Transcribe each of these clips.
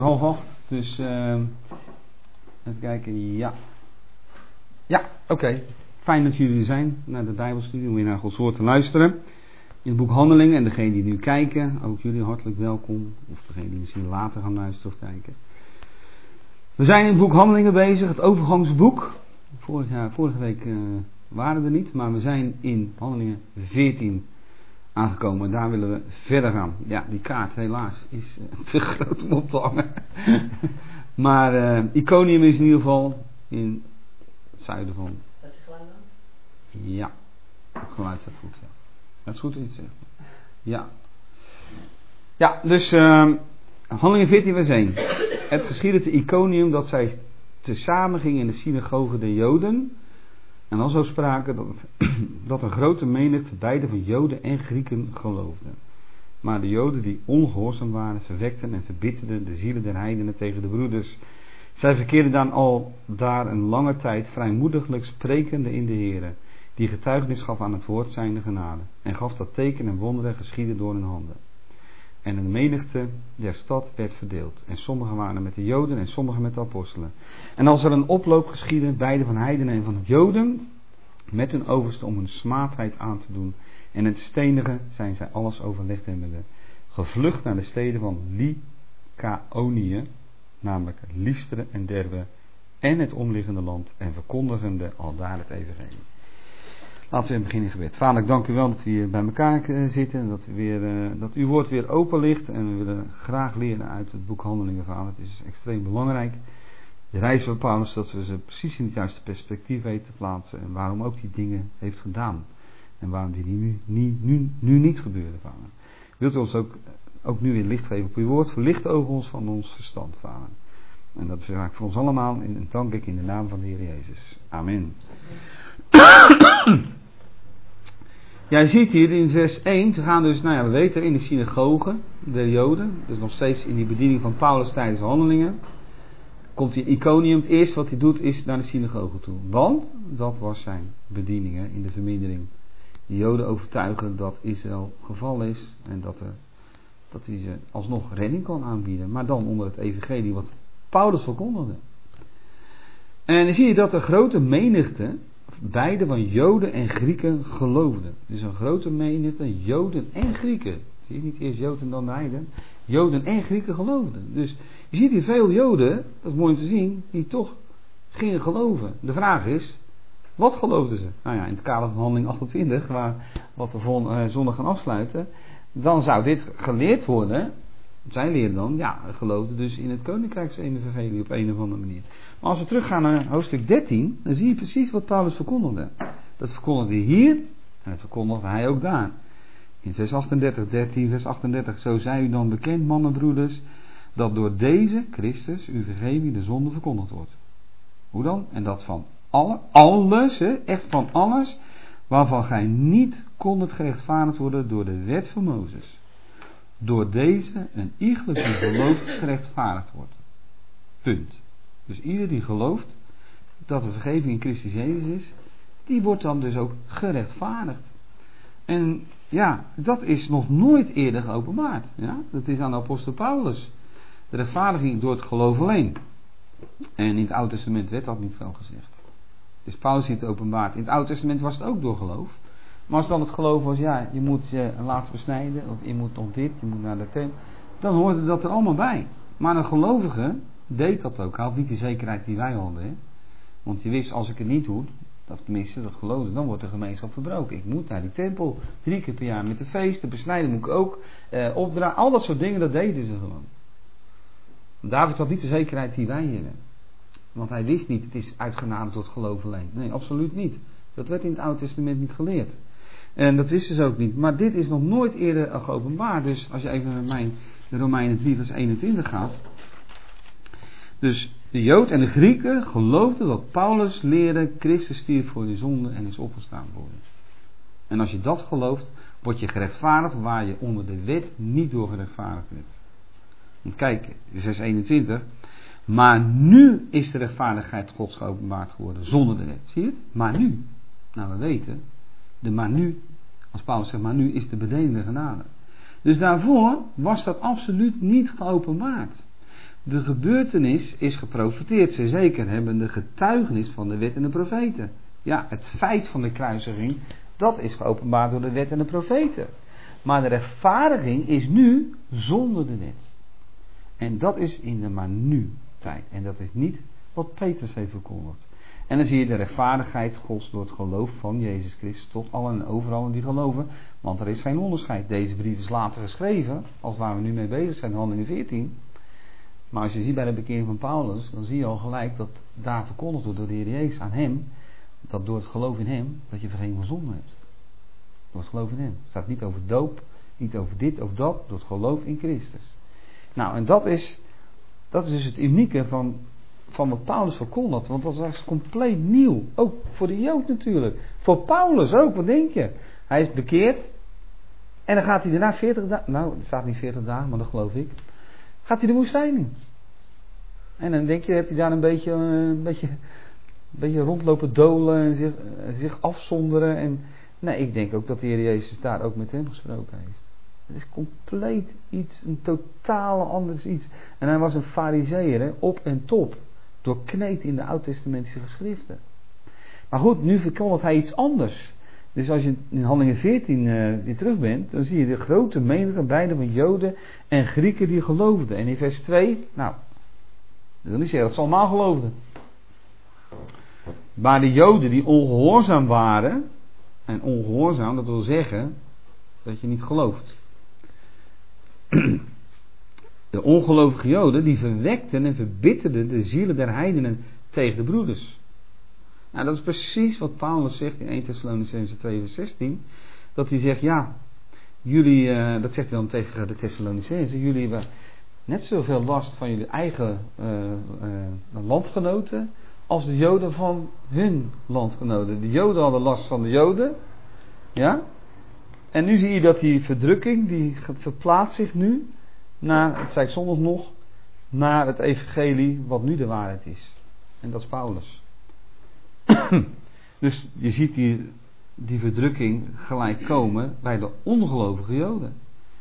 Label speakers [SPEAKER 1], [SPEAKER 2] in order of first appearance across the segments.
[SPEAKER 1] 7:30, dus even kijken, ja, oké. Fijn dat jullie er zijn naar de Bijbelstudie, om weer naar Gods woord te luisteren. In het boek Handelingen, en degenen die nu kijken, ook jullie hartelijk welkom. Of degenen die misschien later gaan luisteren of kijken. We zijn in het boek Handelingen bezig, het overgangsboek. Vorige week waren we er niet, maar we zijn in Handelingen 14 aangekomen. Daar willen we verder gaan. Ja, die kaart helaas is te groot om op te hangen. Maar Iconium is in ieder geval in het zuiden van...
[SPEAKER 2] Staat je geluid aan?
[SPEAKER 1] Ja, het geluid staat goed. Ja. Dat is goed iets zeggen. Ja. Ja, dus Handelingen 14 vers 1. Het geschiedde te Iconium dat zij tezamen gingen in de synagoge der Joden. En dan zo spraken dat een grote menigte beide van Joden en Grieken geloofden. Maar de Joden die ongehoorzaam waren, verwekten en verbitterden de zielen der heidenen tegen de broeders. Zij verkeerden dan al daar een lange tijd vrijmoediglijk sprekende in de Here, die getuigenis gaf aan het woord zijnde genade, en gaf dat teken en wonderen geschieden door hun handen. En een menigte der stad werd verdeeld, en sommigen waren met de Joden en sommigen met de apostelen. En als er een oploop geschiedde, beide van heidenen en van Joden, met hun overste om hun smaadheid aan te doen en het stenigen, zijn zij alles overlegd hebbende, gevlucht naar de steden van Lycaonië, namelijk Lystra en Derbe, en het omliggende land, en verkondigende aldaar het evangelie. Laten we beginnen in gebed. Vader, ik dank u wel dat we hier bij elkaar zitten, en dat uw woord weer open ligt, en we willen graag leren uit het boek Handelingen, Vader. Het is extreem belangrijk. De reis van Paulus, dat we ze precies in het juiste perspectief weten te plaatsen, en waarom ook die dingen heeft gedaan. En waarom die nu niet gebeuren, Vader. Wilt u ons ook nu weer licht geven op uw woord? Verlicht over ons van ons verstand, Vader. En dat vraag ik voor ons allemaal en dank ik in de naam van de Heer Jezus. Amen. Jij ziet hier in vers 1, ze gaan dus, we weten, in de synagoge der Joden. Dus nog steeds in die bediening van Paulus tijdens de handelingen. Komt hij in Iconium, het eerste wat hij doet is naar de synagoge toe. Want dat was zijn bediening in de vermindering. De Joden overtuigen dat Israël geval is en dat hij ze alsnog redding kan aanbieden. Maar dan onder het evangelie wat Paulus verkondigde. En dan zie je dat de grote menigte, beide van Joden en Grieken, geloofden. Dus een grote menigte, Joden en Grieken. Zie je niet eerst Joden en dan de heiden. Joden en Grieken geloofden. Dus je ziet hier veel Joden, dat is mooi om te zien, die toch gingen geloven. De vraag is, wat geloofden ze? Nou ja, in het kader van handeling 28, wat we zondag gaan afsluiten, dan zou dit geleerd worden. Zij leerden dan, geloofden dus in het Koninkrijksevangelie op een of andere manier. Maar als we teruggaan naar hoofdstuk 13, dan zie je precies wat Paulus verkondigde. Dat verkondigde hij hier en dat verkondigde hij ook daar. In vers 38, 13 vers 38, zo zij u dan bekend, mannen, broeders, dat door deze, Christus, uw vergeving de zonde verkondigd wordt. Hoe dan? En dat van alles, echt van alles, waarvan gij niet kondet gerechtvaardigd worden door de wet van Mozes. Door deze een iegelijk die gelooft gerechtvaardigd wordt. Punt. Dus ieder die gelooft dat de vergeving in Christus Jezus is, die wordt dan dus ook gerechtvaardigd. En dat is nog nooit eerder geopenbaard. Ja? Dat is aan de apostel Paulus. De rechtvaardiging door het geloof alleen. En in het Oude Testament werd dat niet veel gezegd. Dus Paulus heeft het openbaard. In het Oude Testament was het ook door geloof. Maar als dan het geloof was, je moet je laten besnijden, of je moet nog dit, je moet naar de tempel, dan hoorde dat er allemaal bij. Maar een gelovige deed dat ook. Hij had niet de zekerheid die wij hadden. Hè? Want je wist, als ik het niet doe, dat geloofde, dan wordt de gemeenschap verbroken. Ik moet naar die tempel 3 keer per jaar met de feest, de besnijden moet ik ook opdragen. Al dat soort dingen, dat deden ze gewoon. David had niet de zekerheid die wij hebben. Want hij wist niet, het is uitgenade door het geloof alleen. Nee, absoluut niet. Dat werd in het Oude Testament niet geleerd. En dat wisten ze ook niet. Maar dit is nog nooit eerder geopenbaard. Dus als je even naar de Romeinen 3 vers 21 gaat. Dus de Jood en de Grieken geloofden wat Paulus leerde. Christus stierf voor je zonde en is opgestaan voor je. En als je dat gelooft, word je gerechtvaardigd waar je onder de wet niet door gerechtvaardigd werd. Want kijk, vers 21. Maar nu is de rechtvaardigheid Gods geopenbaard geworden zonder de wet. Zie je het? Maar nu. Nou, we weten. Maar nu, als Paulus zegt, maar nu is de bedelende genade. Dus daarvoor was dat absoluut niet geopenbaard. De gebeurtenis is geprofeteerd, ze zeker hebben de getuigenis van de wet en de profeten. Ja, het feit van de kruisiging, dat is geopenbaard door de wet en de profeten. Maar de rechtvaardiging is nu zonder de wet. En dat is in de maar nu tijd. En dat is niet wat Petrus heeft verkondigd. En dan zie je de rechtvaardigheid Gods door het geloof van Jezus Christus tot allen en overal die geloven. Want er is geen onderscheid. Deze brief is later geschreven, als waar we nu mee bezig zijn, Handelingen 14. Maar als je ziet bij de bekering van Paulus, dan zie je al gelijk dat daar verkondigd wordt door de Heer Jezus aan hem, dat door het geloof in hem, dat je vergeving van zonde hebt. Door het geloof in hem. Het staat niet over doop, niet over dit of dat, door het geloof in Christus. Nou, en dat is dus het unieke van wat Paulus verkondigt, want dat was compleet nieuw. Ook voor de Jood natuurlijk. Voor Paulus ook, wat denk je? Hij is bekeerd en dan gaat hij daarna 40 dagen, nou, het staat niet 40 dagen, maar dat geloof ik. Gaat hij de woestijn in. En dan denk je, heeft hij daar een beetje rondlopen dolen en zich afzonderen. En, nee, ik denk ook dat de Heer Jezus daar ook met hem gesproken heeft. Het is compleet iets, een totaal anders iets. En hij was een farizeeër, op en top. Doorkneed in de oud-testamentische geschriften. Maar goed, nu verkondigt hij iets anders. Dus als je in Handelingen 14 weer terug bent, dan zie je de grote menigte beide van Joden en Grieken die geloofden. En in vers 2, nou, dat wil niet zeggen dat ze allemaal geloofden. Maar de Joden die ongehoorzaam waren, en ongehoorzaam, dat wil zeggen dat je niet gelooft. De ongelovige Joden die verwekten en verbitterden de zielen der heidenen tegen de broeders. Nou, dat is precies wat Paulus zegt in 1 Thessalonicenzen 2 vers 16. Dat hij zegt, ja, jullie, dat zegt hij dan tegen de Thessalonicenzen, jullie hebben net zoveel last van jullie eigen landgenoten als de Joden van hun landgenoten. De Joden hadden last van de Joden, ja. En nu zie je dat die verdrukking, die verplaatst zich nu, het zei ik zondag nog, naar het evangelie wat nu de waarheid is. En dat is Paulus. Dus je ziet die verdrukking gelijk komen bij de ongelovige Joden.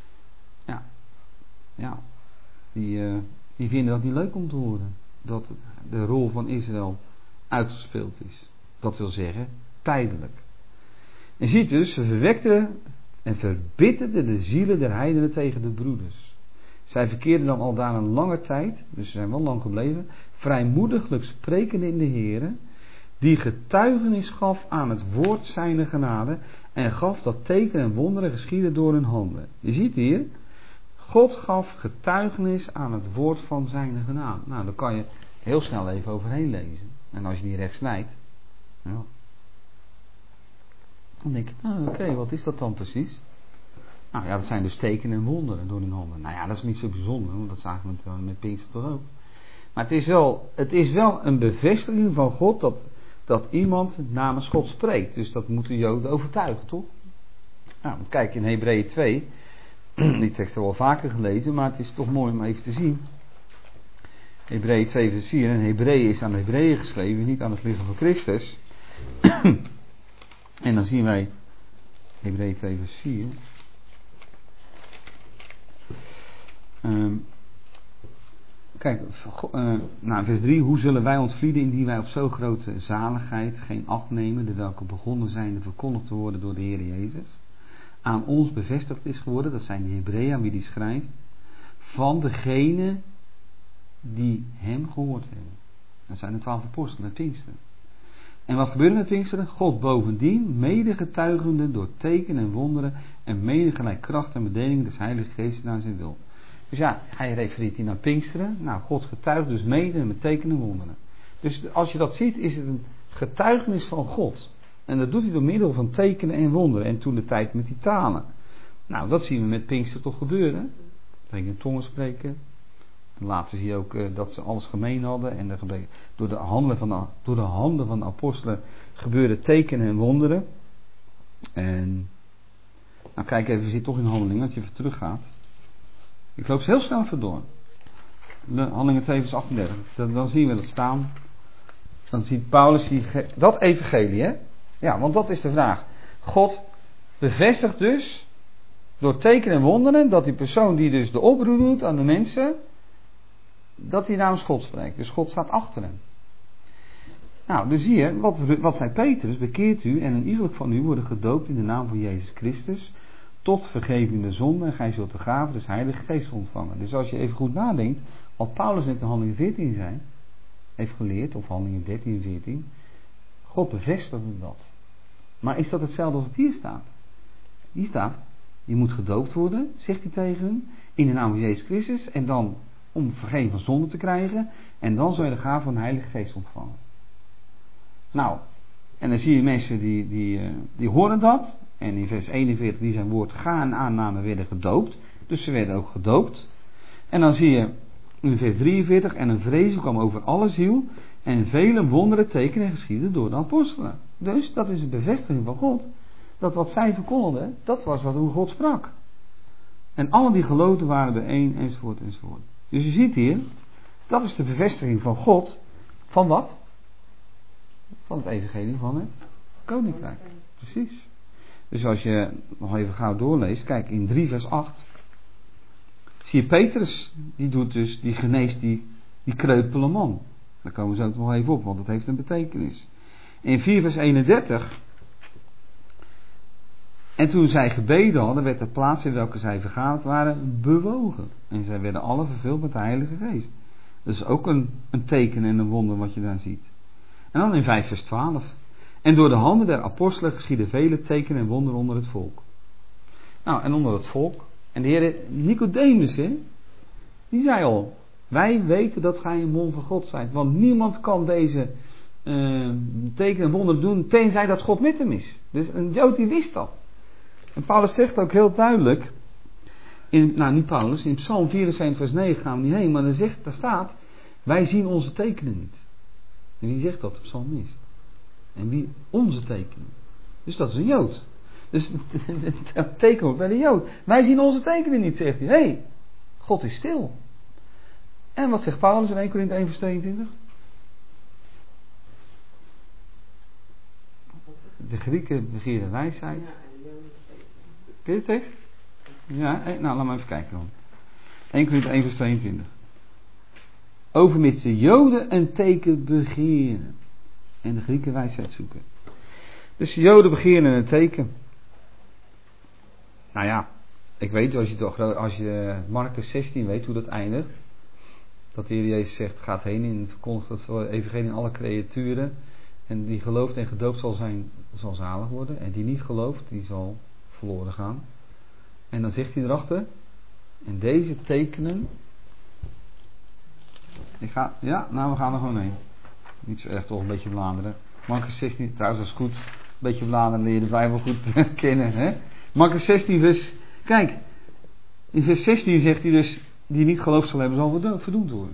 [SPEAKER 1] Ja, die vinden dat niet leuk om te horen. Dat de rol van Israël uitgespeeld is. Dat wil zeggen, tijdelijk. Je ziet dus, ze verwekten en verbitterden de zielen der heidenen tegen de broeders. Zij verkeerden dan al daar een lange tijd, dus ze zijn wel lang gebleven, vrijmoediglijk sprekende in de Here, die getuigenis gaf aan het woord zijner genade en gaf dat tekenen en wonderen geschieden door hun handen. Je ziet hier, God gaf getuigenis aan het woord van zijn genade. Nou, daar kan je heel snel even overheen lezen. En als je die recht snijdt, ja, dan denk je, nou oké, wat is dat dan precies? Nou ja, dat zijn dus tekenen en wonderen door hun handen. Nou ja, dat is niet zo bijzonder, want dat zagen we met Pinkster toch ook. Maar het is wel een bevestiging van God dat iemand namens God spreekt. Dus dat moeten Joden overtuigen, toch? Nou, kijk in Hebreeën 2. Die tekst hebben we al vaker gelezen, maar het is toch mooi om even te zien. Hebreeën 2 vers 4. En Hebreeën is aan de Hebreeën geschreven, niet aan het lichaam van Christus. En dan zien wij Hebreeën 2 vers 4. Kijk, vers 3. Hoe zullen wij ontvlieden indien wij op zo'n grote zaligheid geen acht nemen, de welke begonnen zijn verkondigd te worden door de Heer Jezus, aan ons bevestigd is geworden, dat zijn de Hebreeën aan wie die schrijft, van degene die hem gehoord hebben. Dat zijn de 12 apostelen met Pinksteren. En wat gebeurde met Pinksteren? God bovendien, medegetuigende door tekenen en wonderen en menigelijk kracht en bedeling des Heilige Geestes naar zijn wil. Dus ja, hij refereert hier naar Pinksteren. Nou, God getuigt dus mede met tekenen en wonderen. Dus als je dat ziet, is het een getuigenis van God. En dat doet hij door middel van tekenen en wonderen. En toen de tijd met die talen. Nou, dat zien we met Pinkster toch gebeuren. Dat in tongen spreken. En later zie je ook dat ze alles gemeen hadden. En door de handen van de apostelen gebeurden tekenen en wonderen. En nou kijk even, je zit toch in Handelingen, dat je even teruggaat. Ik loop ze heel snel even door. Handelingen 2 vers 38. Dan zien we dat staan. Dan ziet Paulus dat evangelie, hè? Ja, want dat is de vraag. God bevestigt dus door tekenen en wonderen dat die persoon die dus de oproep doet aan de mensen, dat hij namens God spreekt. Dus God staat achter hem. Nou, dus hier, wat zei Petrus? Bekeert u en een iegelijk van u worden gedoopt in de naam van Jezus Christus tot vergeving de zonde en gij zult de gave des Heilige Geest ontvangen. Dus als je even goed nadenkt, wat Paulus net in Handelingen 14 zei, heeft geleerd, of Handelingen 13 en 14, God bevestigde dat. Maar is dat hetzelfde als het hier staat? Hier staat, je moet gedoopt worden, zegt hij tegen hun, in de naam van Jezus Christus, en dan om vergeving van zonde te krijgen, en dan zal je de gave van de Heilige Geest ontvangen. Nou, en dan zie je mensen die horen dat, en in vers 41 die zijn woord ga en aannamen werden gedoopt, dus ze werden ook gedoopt. En dan zie je in vers 43, en een vrees kwam over alle ziel, en vele wonderen tekenen geschieden door de apostelen. Dus dat is een bevestiging van God, dat wat zij verkondigden, dat was wat hoe God sprak. En alle die geloofden waren bijeen, enzovoort, enzovoort. Dus je ziet hier, dat is de bevestiging van God, van wat? Van het evangelie van het koninkrijk. Precies. Dus als je nog even gauw doorleest, kijk in 3 vers 8, zie je Petrus, die geneest die kreupele man. Daar komen we zo nog even op, want dat heeft een betekenis. In 4 vers 31, en toen zij gebeden hadden, werd de plaats in welke zij vergaderd waren bewogen. En zij werden alle vervuld met de Heilige Geest. Dat is ook een teken en een wonder wat je daar ziet. En dan in 5 vers 12. En door de handen der apostelen geschieden vele tekenen en wonderen onder het volk. Nou, en onder het volk. En de heer Nicodemus, die zei al, wij weten dat gij een man van God zijt. Want niemand kan deze tekenen en wonderen doen, tenzij dat God met hem is. Dus een Jood die wist dat. En Paulus zegt ook heel duidelijk, niet Paulus, in Psalm 74 vers 9 gaan we niet heen, maar daar staat, wij zien onze tekenen niet. En wie zegt dat? De psalmist. En wie? Onze tekenen. Dus dat is een Jood. Dus dat teken wordt bij de Jood. Wij zien onze tekenen niet, zegt hij. Hé, God is stil. En wat zegt Paulus in 1 Korinthe 1 vers 22? De Grieken begeren wijsheid. Ken je de tekst? Ja, nou laat maar even kijken dan. 1 Korinthe 1 vers 22. Overmits de Joden een teken begeren. En de Grieken wijsheid zoeken. Dus de Joden begeren een teken. Nou ja, ik weet als je Marcus 16 weet hoe dat eindigt. Dat de Heer Jezus zegt, gaat heen en verkondigt dat evangelie in alle creaturen. En die gelooft en gedoopt zal zalig worden. En die niet gelooft, die zal verloren gaan. En dan zegt hij erachter. En deze tekenen. We gaan er gewoon heen. Niet zo erg, toch een beetje bladeren. Marcus 16, trouwens dat is goed. Een beetje bladeren, leer je de Bijbel goed kennen. Hè? Marcus 16 vers, kijk. In vers 16 zegt hij dus, die niet geloofd zal hebben, zal verdoemd worden.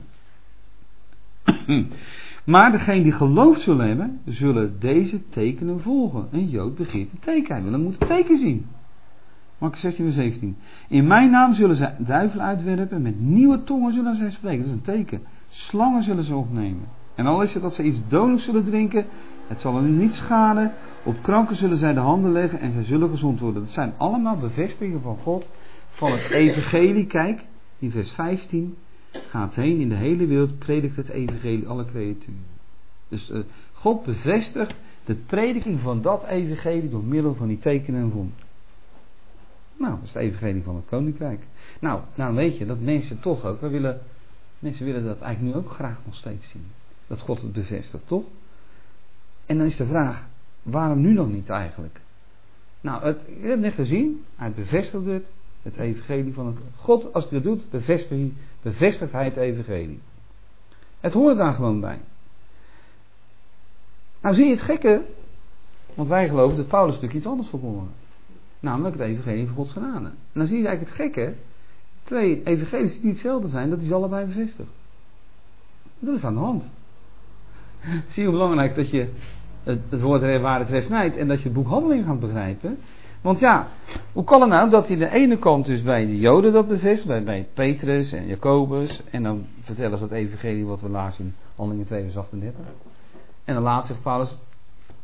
[SPEAKER 1] Maar degene die geloofd zullen hebben, zullen deze tekenen volgen. Een Jood begeert een teken. Hij moet een teken zien. Marcus 16 vers 17. In mijn naam zullen zij duivelen uitwerpen. Met nieuwe tongen zullen zij spreken. Dat is een teken. Slangen zullen ze opnemen. En al is het dat ze iets dodelijks zullen drinken. Het zal hen niet schaden. Op kranken zullen zij de handen leggen. En zij zullen gezond worden. Dat zijn allemaal bevestigingen van God. Van het evangelie. Kijk. In vers 15. Gaat heen in de hele wereld. Predikt het evangelie alle creaturen. Dus God bevestigt de prediking van dat evangelie. Door middel van die tekenen en wonderen. Nou, dat is de evangelie van het koninkrijk. Nou weet je dat mensen toch ook, mensen willen dat eigenlijk nu ook graag nog steeds zien. Dat God het bevestigt, toch? En dan is de vraag, waarom nu nog niet eigenlijk? Nou, je hebt net gezien, hij bevestigt het evangelie van het... God, als hij dat doet, bevestigt hij het evangelie. Het hoort daar gewoon bij. Nou zie je het gekke, want wij geloven dat Paulus natuurlijk iets anders verkondigde. Namelijk het evangelie van Gods genade. En dan zie je eigenlijk het gekke. 2 evangelies die niet hetzelfde zijn, dat is allebei bevestigd. Dat is aan de hand. Zie je hoe belangrijk dat je het woord waar het rest snijdt en dat je het boek Handelingen gaat begrijpen. Want ja, hoe kan het nou dat hij de ene kant dus bij de Joden dat bevestigt, bij Petrus en Jacobus, en dan vertellen ze dat evangelie wat we lazen in Handelingen 2 vers 38. En dan later zegt Paulus,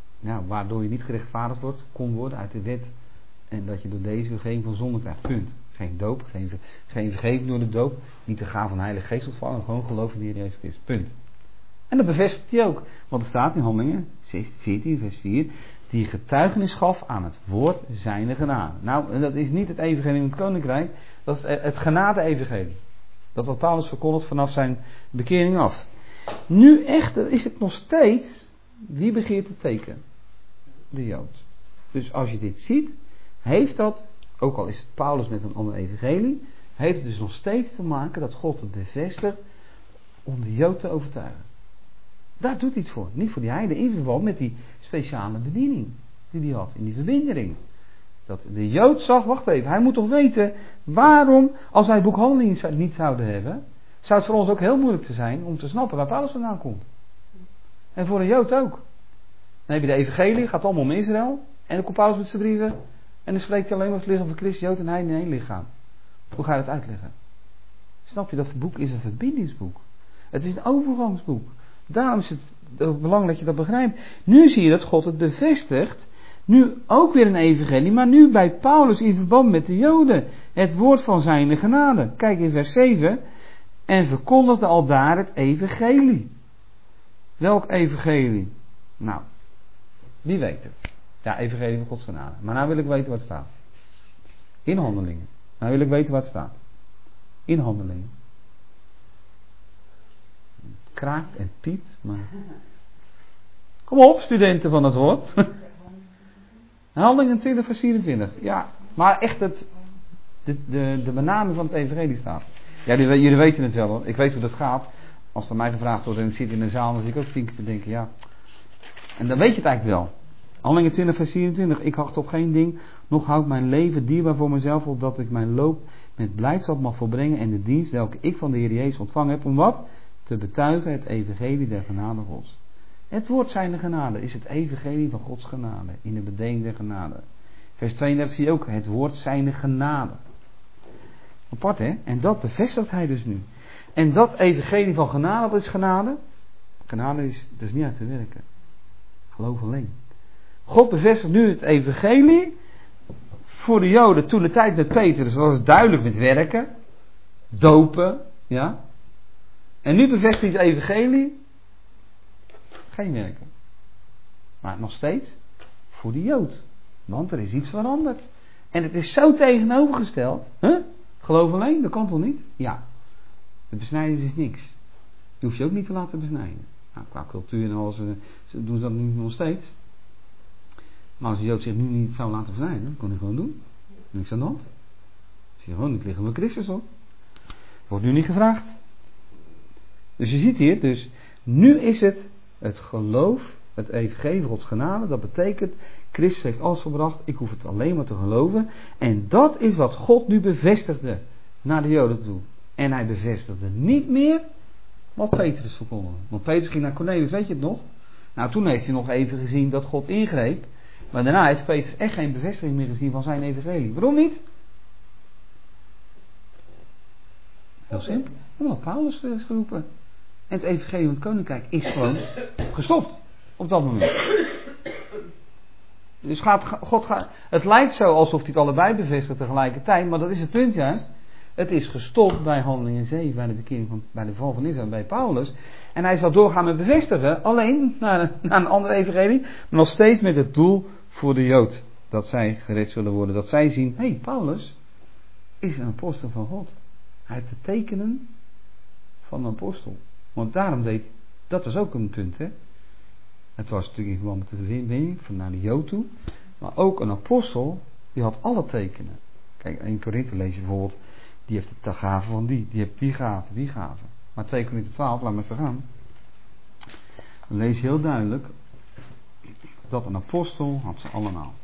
[SPEAKER 1] waardoor je niet gerechtvaardigd kon worden uit de wet. En dat je door deze geen van zonde krijgt. Punt. Geen doop, geen vergeving door de doop. Niet de gave van de Heilige Geest ontvangen. Gewoon geloof in de Heer Jezus Christus. Punt. En dat bevestigt hij ook. Want er staat in Handelingen 14 vers 4. Die getuigenis gaf aan het woord zijner genade. Nou, en dat is niet het evangelie in het koninkrijk. Dat is het genade-evangelie. Dat wat Paulus verkondigt vanaf zijn bekering af. Nu echter is het nog steeds. Wie begeert het teken? De Jood. Dus als je dit ziet. Heeft dat, ook al is het Paulus met een ander evangelie. Heeft het dus nog steeds te maken dat God het bevestigt. Om de Jood te overtuigen. Daar doet hij het voor. Niet voor die heiden in verband met die speciale bediening. Die hij had in die verbindering. Dat de Jood zag, wacht even, hij moet toch weten waarom, als wij het boek Handelingen niet zouden hebben, zou het voor ons ook heel moeilijk te zijn om te snappen waar Paulus vandaan komt. En voor een Jood ook. Dan heb je de evangelie, gaat allemaal om Israël, en dan komt Paulus met zijn brieven, en dan spreekt hij alleen maar het lichaam van Christus, Jood en Heiden in één lichaam. Hoe ga je dat uitleggen? Snap je, dat boek is een verbindingsboek. Het is een overgangsboek. Daarom is het belangrijk dat je dat begrijpt. Nu zie je dat God het bevestigt. Nu ook weer een evangelie, maar nu bij Paulus in verband met de Joden. Het woord van zijn genade. Kijk in vers 7. En verkondigde aldaar het evangelie. Welk evangelie? Nou, wie weet het? Ja, evangelie van Gods genade. Maar nou wil ik weten wat het staat. In Handelingen. Nou wil ik weten wat het staat. In Handelingen. Kraakt en piept, maar... Kom op, studenten van het woord. Handelingen 20 vers 24. Ja, maar echt de benaming van het evangelie staat. Ja, jullie weten het wel hoor. Ik weet hoe dat gaat. Als er mij gevraagd wordt en ik zit in een zaal, dan zit ik ook 10 keer te denken, ja. En dan weet je het eigenlijk wel. Handelingen 20 vers 24. Ik acht op geen ding, nog houd mijn leven dierbaar voor mezelf, opdat ik mijn loop met blijdschap mag volbrengen en de dienst welke ik van de Heer Jezus ontvangen heb, om wat? Te betuigen het evangelie der genade Gods. Het woord zijnde genade is het evangelie van Gods genade. In de bedeling der genade. Vers 32 zie je ook het woord zijnde genade. Apart hè? En dat bevestigt hij dus nu. En dat evangelie van genade, wat is genade? Genade is dus niet uit te werken. Geloof alleen. God bevestigt nu het evangelie voor de Joden toen de tijd met Petrus was het duidelijk met werken. Dopen. Ja. En nu bevestigt hij het evangelie. Geen werken. Maar nog steeds voor de Jood. Want er is iets veranderd. En het is zo tegenovergesteld. Huh? Geloof alleen, dat kan toch niet? Ja. De besnijdenis is niks. Je hoeft je ook niet te laten besnijden. Nou, qua cultuur en alles ze doen ze dat nu nog steeds. Maar als de Jood zich nu niet zou laten besnijden, dan kan hij gewoon doen. Niks aan de hand. Zie je gewoon niet liggen met Christus op. Wordt nu niet gevraagd. Dus je ziet hier, dus nu is het geloof, het evangelie van Gods genade. Dat betekent, Christus heeft alles volbracht, ik hoef het alleen maar te geloven. En dat is wat God nu bevestigde naar de Joden toe. En hij bevestigde niet meer wat Petrus verkondigde. Want Petrus ging naar Cornelius, weet je het nog? Nou, toen heeft hij nog even gezien dat God ingreep. Maar daarna heeft Petrus echt geen bevestiging meer gezien van zijn evangelie. Waarom niet? Heel simpel. Omdat Paulus is geroepen. En het evangelie van het koninkrijk is gewoon gestopt. Op dat moment. Dus het lijkt zo alsof hij het allebei bevestigt tegelijkertijd. Maar dat is het punt juist. Het is gestopt bij Handelingen 7. Bij de bekering bij de val van Israël. Bij Paulus. En hij zal doorgaan met bevestigen. Alleen naar een andere evangelie. Maar nog steeds met het doel voor de Jood. Dat zij gered zullen worden. Dat zij zien. Hé, Paulus is een apostel van God. Hij heeft de tekenen van een apostel. Want daarom dat was ook een punt, hè. Het was natuurlijk in verband met de verbinding van naar de Jood toe. Maar ook een apostel, die had alle tekenen. Kijk, in Korinthe lees je bijvoorbeeld, die heeft de gave van die heeft die gave. Maar 2 Korinthe 12, laat me even gaan. Dan lees je heel duidelijk, dat een apostel had ze allemaal.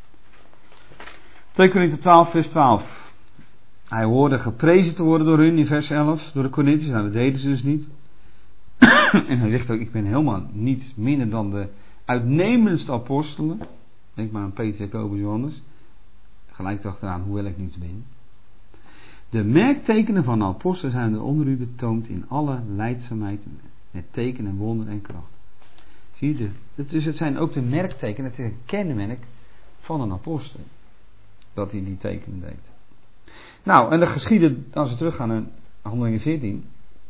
[SPEAKER 1] 2 Korinthe 12, vers 12. Hij hoorde geprezen te worden door hun in vers 11, door de Korinthiërs. Nou, dat deden ze dus niet. En hij zegt ook, ik ben helemaal niet minder dan de uitnemendste apostelen. Denk maar aan Petrus, Jacobus, Johannes. Gelijk achteraan, hoewel ik niets ben. De merktekenen van de apostelen zijn er onder u betoond in alle lijdzaamheid met teken en wonder en kracht. Zie je? Dus het zijn ook de merktekenen, het is een kenmerk van een apostel. Dat hij die tekenen deed. Nou, en dan geschieden, als we teruggaan naar Handelingen 14.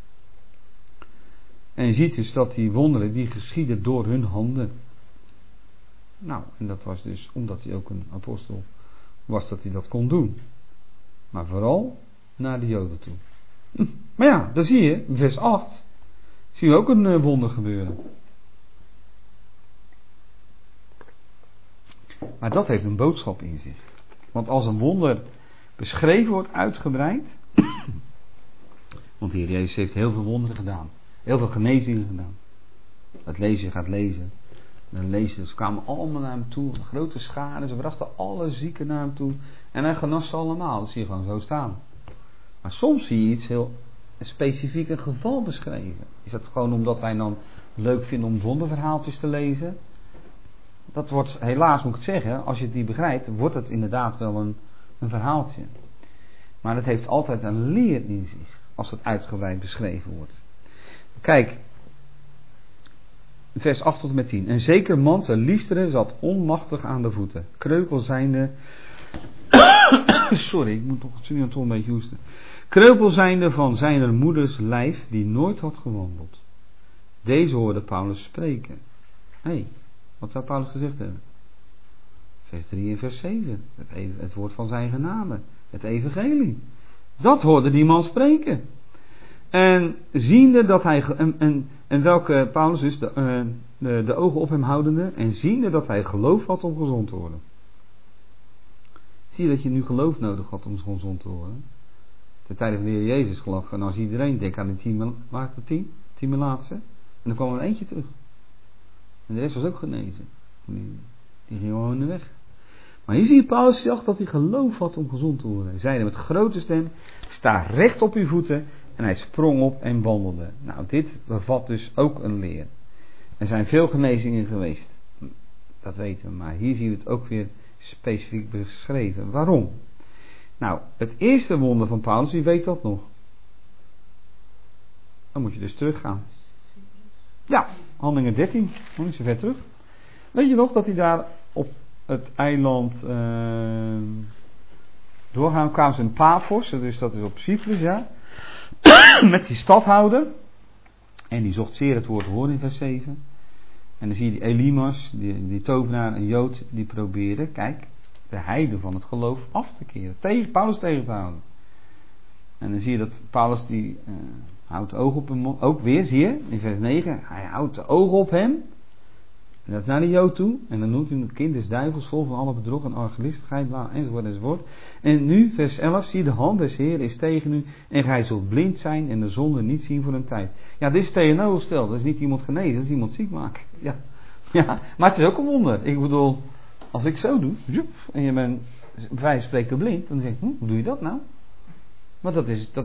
[SPEAKER 1] En je ziet dus dat die wonderen, die geschieden door hun handen. Nou, en dat was dus omdat hij ook een apostel was, dat hij dat kon doen. Maar vooral naar de Joden toe. Maar ja, dan zie je, in vers 8, zie je ook een wonder gebeuren. Maar dat heeft een boodschap in zich. Want als een wonder beschreven wordt, uitgebreid. Want de Heer Jezus heeft heel veel wonderen gedaan. Heel veel genezingen gedaan. Dat lees je, gaat lezen. Dan lees je, ze kwamen allemaal naar hem toe. Een grote schade, ze brachten alle zieken naar hem toe. En hij genas ze allemaal. Dat zie je gewoon zo staan. Maar soms zie je iets heel specifiek, een geval beschreven. Is dat gewoon omdat wij dan leuk vinden om wonderverhaaltjes te lezen? Dat wordt, helaas moet ik het zeggen, als je het niet begrijpt, wordt het inderdaad wel een verhaaltje. Maar het heeft altijd een leer in zich, als het uitgebreid beschreven wordt. Kijk, vers 8 tot en met 10. Een zeker man te Lystra zat onmachtig aan de voeten, kreupel zijnde... Sorry, ik moet toch een beetje hoesten. Kreupel zijnde van zijn moeders lijf, die nooit had gewandeld. Deze hoorde Paulus spreken. Hé, wat zou Paulus gezegd hebben? Vers 3 en vers 7. Het woord van zijn genade. Het evangelie. Dat hoorde die man spreken. En ziende dat hij... En welke Paulus dus de ogen op hem houdende. En ziende dat hij geloof had om gezond te worden. Zie je dat je nu geloof nodig had om gezond te worden? Ten tijde van de Heer Jezus geloof. En als iedereen denkt aan die 10 melaatse. En dan kwam er eentje terug. En de rest was ook genezen. Die ging gewoon weg. Maar hier zie je Paulus zegt dat hij geloof had om gezond te worden. Hij zeide met grote stem: sta recht op uw voeten. En hij sprong op en wandelde. Nou, dit bevat dus ook een leer. Er zijn veel genezingen geweest. Dat weten we. Maar hier zien we het ook weer specifiek beschreven. Waarom? Nou, het eerste wonder van Paulus, wie weet dat nog? Dan moet je dus teruggaan. Ja, Handelingen 13, nog niet zo ver terug. Weet je nog dat hij daar op het eiland doorgaan, kwamen ze in Paphos, dus dat is op Cyprus, ja. Met die stadhouder. En die zocht zeer het woord te horen in vers 7. En dan zie je die Elimas, die tovenaar, een Jood, die probeerde, kijk, de heiden van het geloof af te keren. Paulus tegen te houden. En dan zie je dat Paulus die houdt de ogen op hem, ook weer zie je, in vers 9, hij houdt de ogen op hem. En dat naar de Jood toe. En dan noemt hij hem het kind des duivels, vol van alle bedrog en argelistigheid, enzovoort enzovoort. En nu, vers 11, zie je de hand des Heeren is tegen u. En gij zult blind zijn en de zonde niet zien voor een tijd. Ja, dit is tegenovergesteld. Dat is niet iemand genezen, dat is iemand ziek maken. Ja. Ja, maar het is ook een wonder. Ik bedoel, als ik zo doe, en je bent bij wijze van spreken blind, dan denk ik, hoe doe je dat nou? Maar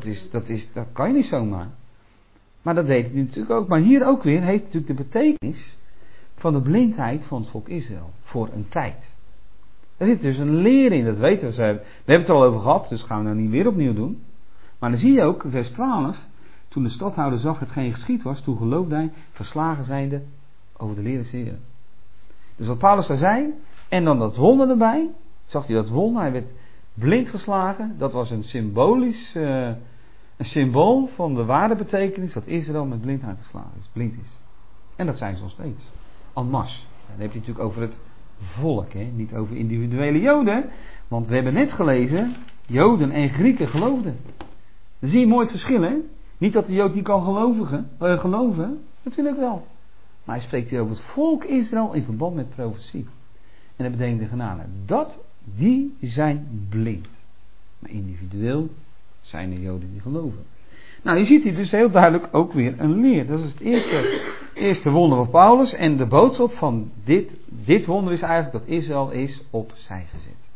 [SPEAKER 1] dat kan je niet zomaar. Maar dat deed hij natuurlijk ook. Maar hier ook weer heeft natuurlijk de betekenis van de blindheid van het volk Israël. Voor een tijd. Er zit dus een leer in, dat weten we. We hebben het er al over gehad, dus gaan we nou niet weer opnieuw doen. Maar dan zie je ook, vers 12. Toen de stadhouder zag hetgeen geschied was, toen geloofde hij, verslagen zijnde over de leer des Heren. Dus wat Paulus daar zei, en dan dat wonder erbij. Zag hij dat wonder, hij werd blind geslagen. Dat was een symbolisch, een symbool van de ware betekenis dat Israël met blindheid geslagen is, blind is. En dat zijn ze nog steeds. En masse. Dan heb je het natuurlijk over het volk, hè? Niet over individuele Joden. Want we hebben net gelezen, Joden en Grieken geloofden. Dan zie je mooi het verschil, hè? Niet dat de Jood niet kan geloven, natuurlijk wel. Maar hij spreekt hier over het volk Israël in verband met profetie. En dat betekent de genade. Die zijn blind. Maar individueel zijn er Joden die geloven. Nou, je ziet hier dus heel duidelijk ook weer een leer. Dat is het eerste wonder van Paulus. En de boodschap van dit wonder is eigenlijk dat Israël is opzij gezet.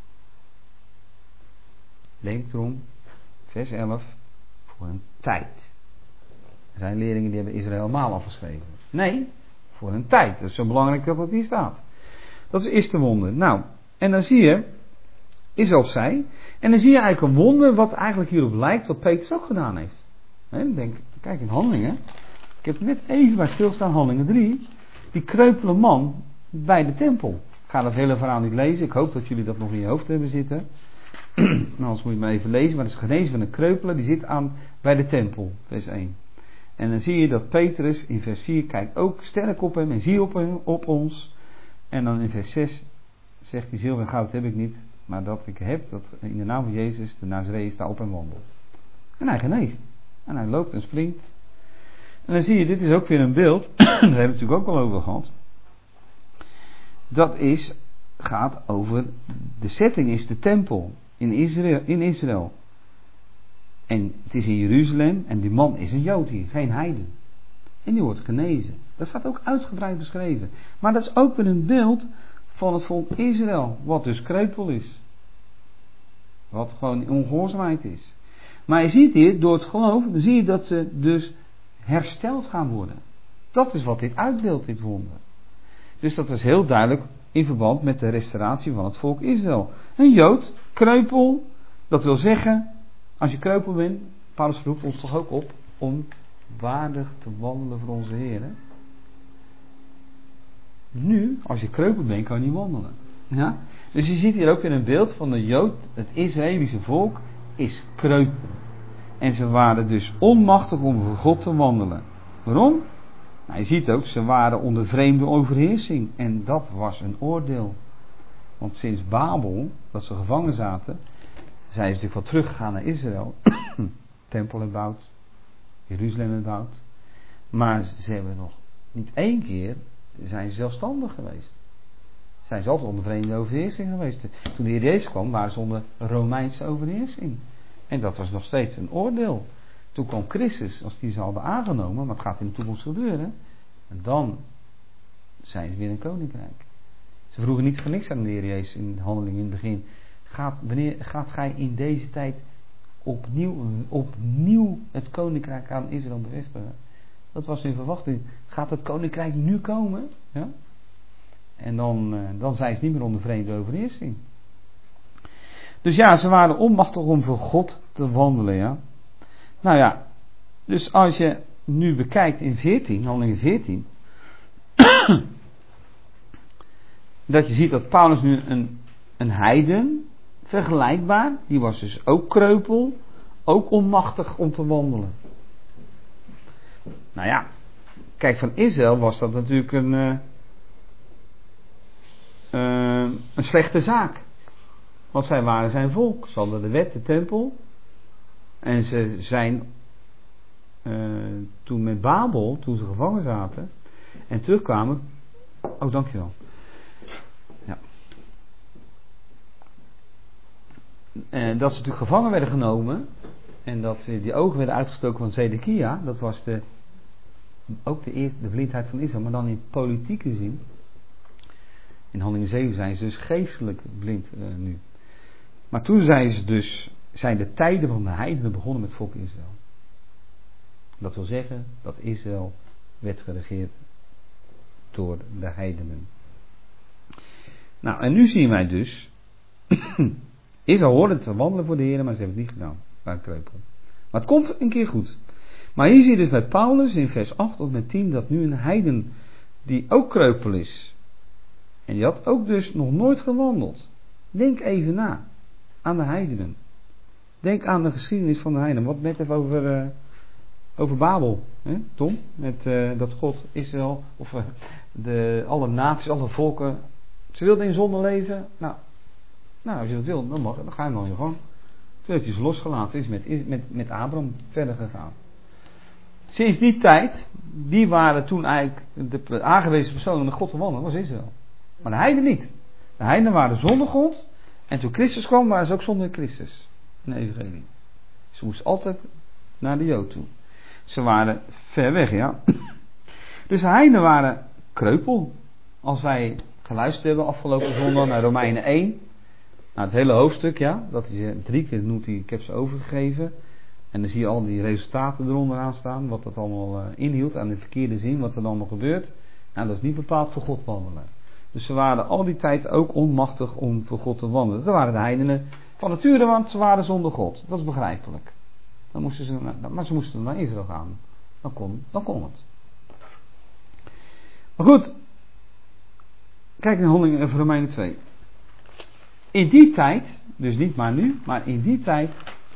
[SPEAKER 1] Denk erom, vers 11, voor een tijd. Er zijn leerlingen die hebben Israël helemaal afgeschreven. Nee, voor een tijd. Dat is zo belangrijk dat het hier staat. Dat is het eerste wonder. Nou, en dan zie je, Israël opzij. En dan zie je eigenlijk een wonder wat eigenlijk hierop lijkt, wat Petrus ook gedaan heeft. He, denk, kijk in Handelingen. Ik heb net even bij stilstaan, Handelingen 3. Die kreupele man bij de tempel. Ik ga dat hele verhaal niet lezen. Ik hoop dat jullie dat nog in je hoofd hebben zitten. Nou, anders moet je maar even lezen. Maar het is genezen van een kreupele. Die zit bij de tempel. Vers 1. En dan zie je dat Petrus in vers 4 kijkt ook sterk op hem. En zie op ons. En dan in vers 6 zegt hij: zilver en goud heb ik niet. Maar dat ik heb, dat in de naam van Jezus, de Nazareër, sta op en wandel. En hij geneest. En hij loopt en springt. En dan zie je, dit is ook weer een beeld. Daar hebben we het natuurlijk ook al over gehad. Dat gaat over, de setting is de tempel in Israël. En het is in Jeruzalem en die man is een Jood hier, geen heiden. En die wordt genezen. Dat staat ook uitgebreid beschreven. Maar dat is ook weer een beeld van het volk Israël, wat dus kreupel is. Wat gewoon ongehoorzaamheid is. Maar je ziet hier, door het geloof, dan zie je dat ze dus hersteld gaan worden. Dat is wat dit uitbeeldt, dit wonder. Dus dat is heel duidelijk in verband met de restauratie van het volk Israël. Een Jood, kreupel, dat wil zeggen, als je kreupel bent, Paulus roept ons toch ook op om waardig te wandelen voor onze Heer. Hè? Nu, als je kreupel bent, kan je niet wandelen. Ja? Dus je ziet hier ook weer een beeld van de Jood, het Israëlische volk, is kreupel. En ze waren dus onmachtig om voor God te wandelen. Waarom? Nou, je ziet ook, ze waren onder vreemde overheersing. En dat was een oordeel. Want sinds Babel, dat ze gevangen zaten, zijn ze natuurlijk wel teruggegaan naar Israël. Tempel gebouwd, Jeruzalem gebouwd. Maar ze hebben nog niet één keer zijn ze zelfstandig geweest. Zijn ze altijd onder vreemde overheersing geweest. Toen de Heer Jezus kwam, waren ze onder Romeinse overheersing. En dat was nog steeds een oordeel. Toen kwam Christus, als die ze hadden aangenomen, maar het gaat in de toekomst gebeuren. En dan zijn ze weer een koninkrijk. Ze vroegen niet voor niks aan de Heer Jezus in de handeling in het begin. Wanneer gaat gij in deze tijd opnieuw het koninkrijk aan Israël bevestigen? Dat was hun verwachting. Gaat het koninkrijk nu komen? Ja? En dan zijn ze niet meer onder vreemde overheersing. Dus ja, ze waren onmachtig om voor God te wandelen. Ja? Nou ja, dus als je nu bekijkt in 14, handelingen 14, dat je ziet dat Paulus nu een heiden, vergelijkbaar, die was dus ook kreupel, ook onmachtig om te wandelen. Nou ja, kijk, van Israël was dat natuurlijk een slechte zaak. Want zij waren zijn volk. Ze hadden de wet, de tempel. En ze zijn toen met Babel, toen ze gevangen zaten en terugkwamen. Oh, dankjewel. Ja. Dat ze natuurlijk gevangen werden genomen. En dat die ogen werden uitgestoken van Zedekia. Dat was ook de blindheid van Israël. Maar dan in politieke zin. In handelingen 7 zijn ze dus geestelijk blind nu. Maar toen zijn de tijden van de heidenen begonnen met het volk Israël. Dat wil zeggen dat Israël werd geregeerd door de heidenen. Nou, en nu zien wij dus Israël hoorde te wandelen voor de Heer, maar ze hebben het niet gedaan. Waren kreupel. Maar het komt een keer goed. Maar hier zie je dus bij Paulus in vers 8 tot met 10 dat nu een heiden die ook kreupel is. En die had ook dus nog nooit gewandeld. Denk even na aan de heidenen. Denk aan de geschiedenis van de heidenen. Wat net even over Babel, hè, Tom? Met dat God Israël, of alle naties, alle volken, ze wilden in zonde leven. Nou, als je dat wil, dan ga je dan in je gang. Toen heeft hij ze losgelaten, is met Abraham verder gegaan. Sinds die tijd, die waren toen eigenlijk de aangewezen personen met God te wandelen, was Israël. Maar de heidenen niet. De heidenen waren zonder God. En toen Christus kwam, waren ze ook zonder Christus. In de evangelie. Ze moesten altijd naar de Jood toe. Ze waren ver weg, ja. Dus de heidenen waren kreupel. Als wij geluisterd hebben afgelopen zondag naar Romeinen 1. Nou, het hele hoofdstuk, ja. Dat is 3 keer noemt hij, ik heb ze overgegeven. En dan zie je al die resultaten eronder aan staan. Wat dat allemaal inhield aan de verkeerde zin. Wat er dan nog gebeurt. Nou, dat is niet bepaald voor God wandelen. Dus ze waren al die tijd ook onmachtig om voor God te wandelen. Dat waren de heidenen van nature, want ze waren zonder God. Dat is begrijpelijk. Maar ze moesten naar Israël gaan. Dan kon het. Maar goed. Kijk naar Romeinen 2. in die tijd, dus niet maar nu, maar in die tijd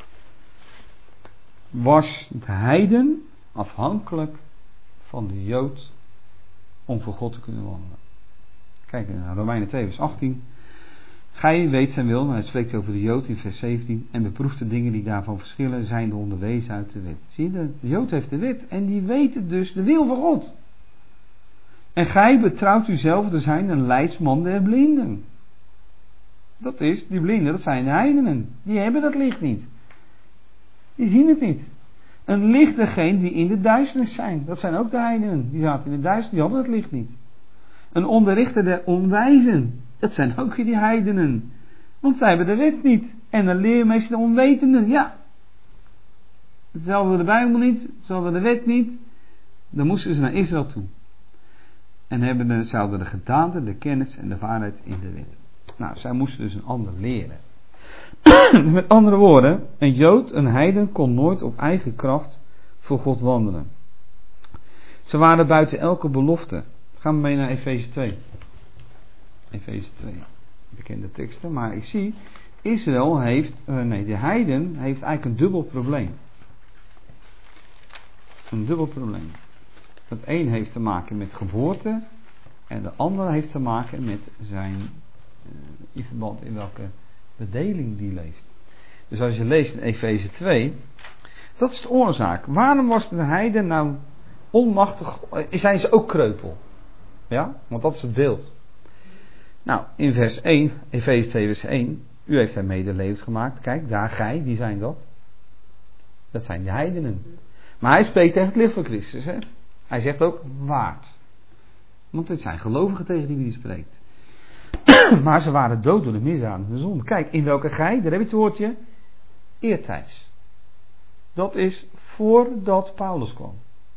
[SPEAKER 1] was de heiden afhankelijk van de Jood om voor God te kunnen wandelen. Kijk naar Romeinen 2 vers 18. Gij weet zijn wil, hij spreekt over de Jood in vers 17, en beproeft de dingen die daarvan verschillen, zijn de onderwezen uit de wet. Zie je, de Jood heeft de wet en die weet dus de wil van God. En gij betrouwt uzelf te zijn een leidsman der blinden. Dat is, die blinden, dat zijn de heidenen. Die hebben dat licht niet. Die zien het niet. Een licht degene die in de duisternis zijn. Dat zijn ook de heidenen. Die zaten in de duisternis, die hadden het licht niet. Een onderrichter der onwijzen. Dat zijn ook weer die heidenen. Want zij hebben de wet niet. En een leermeester der onwetenden. Ja. Hetzelfde de Bijbel niet. Hetzelfde de wet niet. Dan moesten ze naar Israël toe. En ze hadden de gedaante, de kennis en de waarheid in de wet. Nou, zij moesten dus een ander leren. Met andere woorden, een Jood, een heiden, kon nooit op eigen kracht voor God wandelen. Ze waren buiten elke belofte. Gaan we mee naar Efeze 2. Efeze 2. Bekende teksten. Maar ik zie, Israël heeft, de heiden heeft eigenlijk een dubbel probleem. Een dubbel probleem. Het een heeft te maken met geboorte. En de andere heeft te maken met zijn, in verband in welke bedeling die leeft. Dus als je leest in Efeze 2, dat is de oorzaak. Waarom was de heiden nou onmachtig? Zijn ze ook kreupel? Ja, want dat is het beeld. Nou, in vers 1, Efeze 2 vers 1, u heeft hij medelevend gemaakt. Kijk, daar gij, wie zijn dat? Dat zijn de heidenen. Maar hij spreekt tegen het licht van Christus. Hè? Hij zegt ook waard. Want dit zijn gelovigen tegen die hij spreekt. Maar ze waren dood door de misdaden en de zonde. Kijk, in welke gij, daar heb je het woordje, eertijds. Dat is voordat Paulus kwam.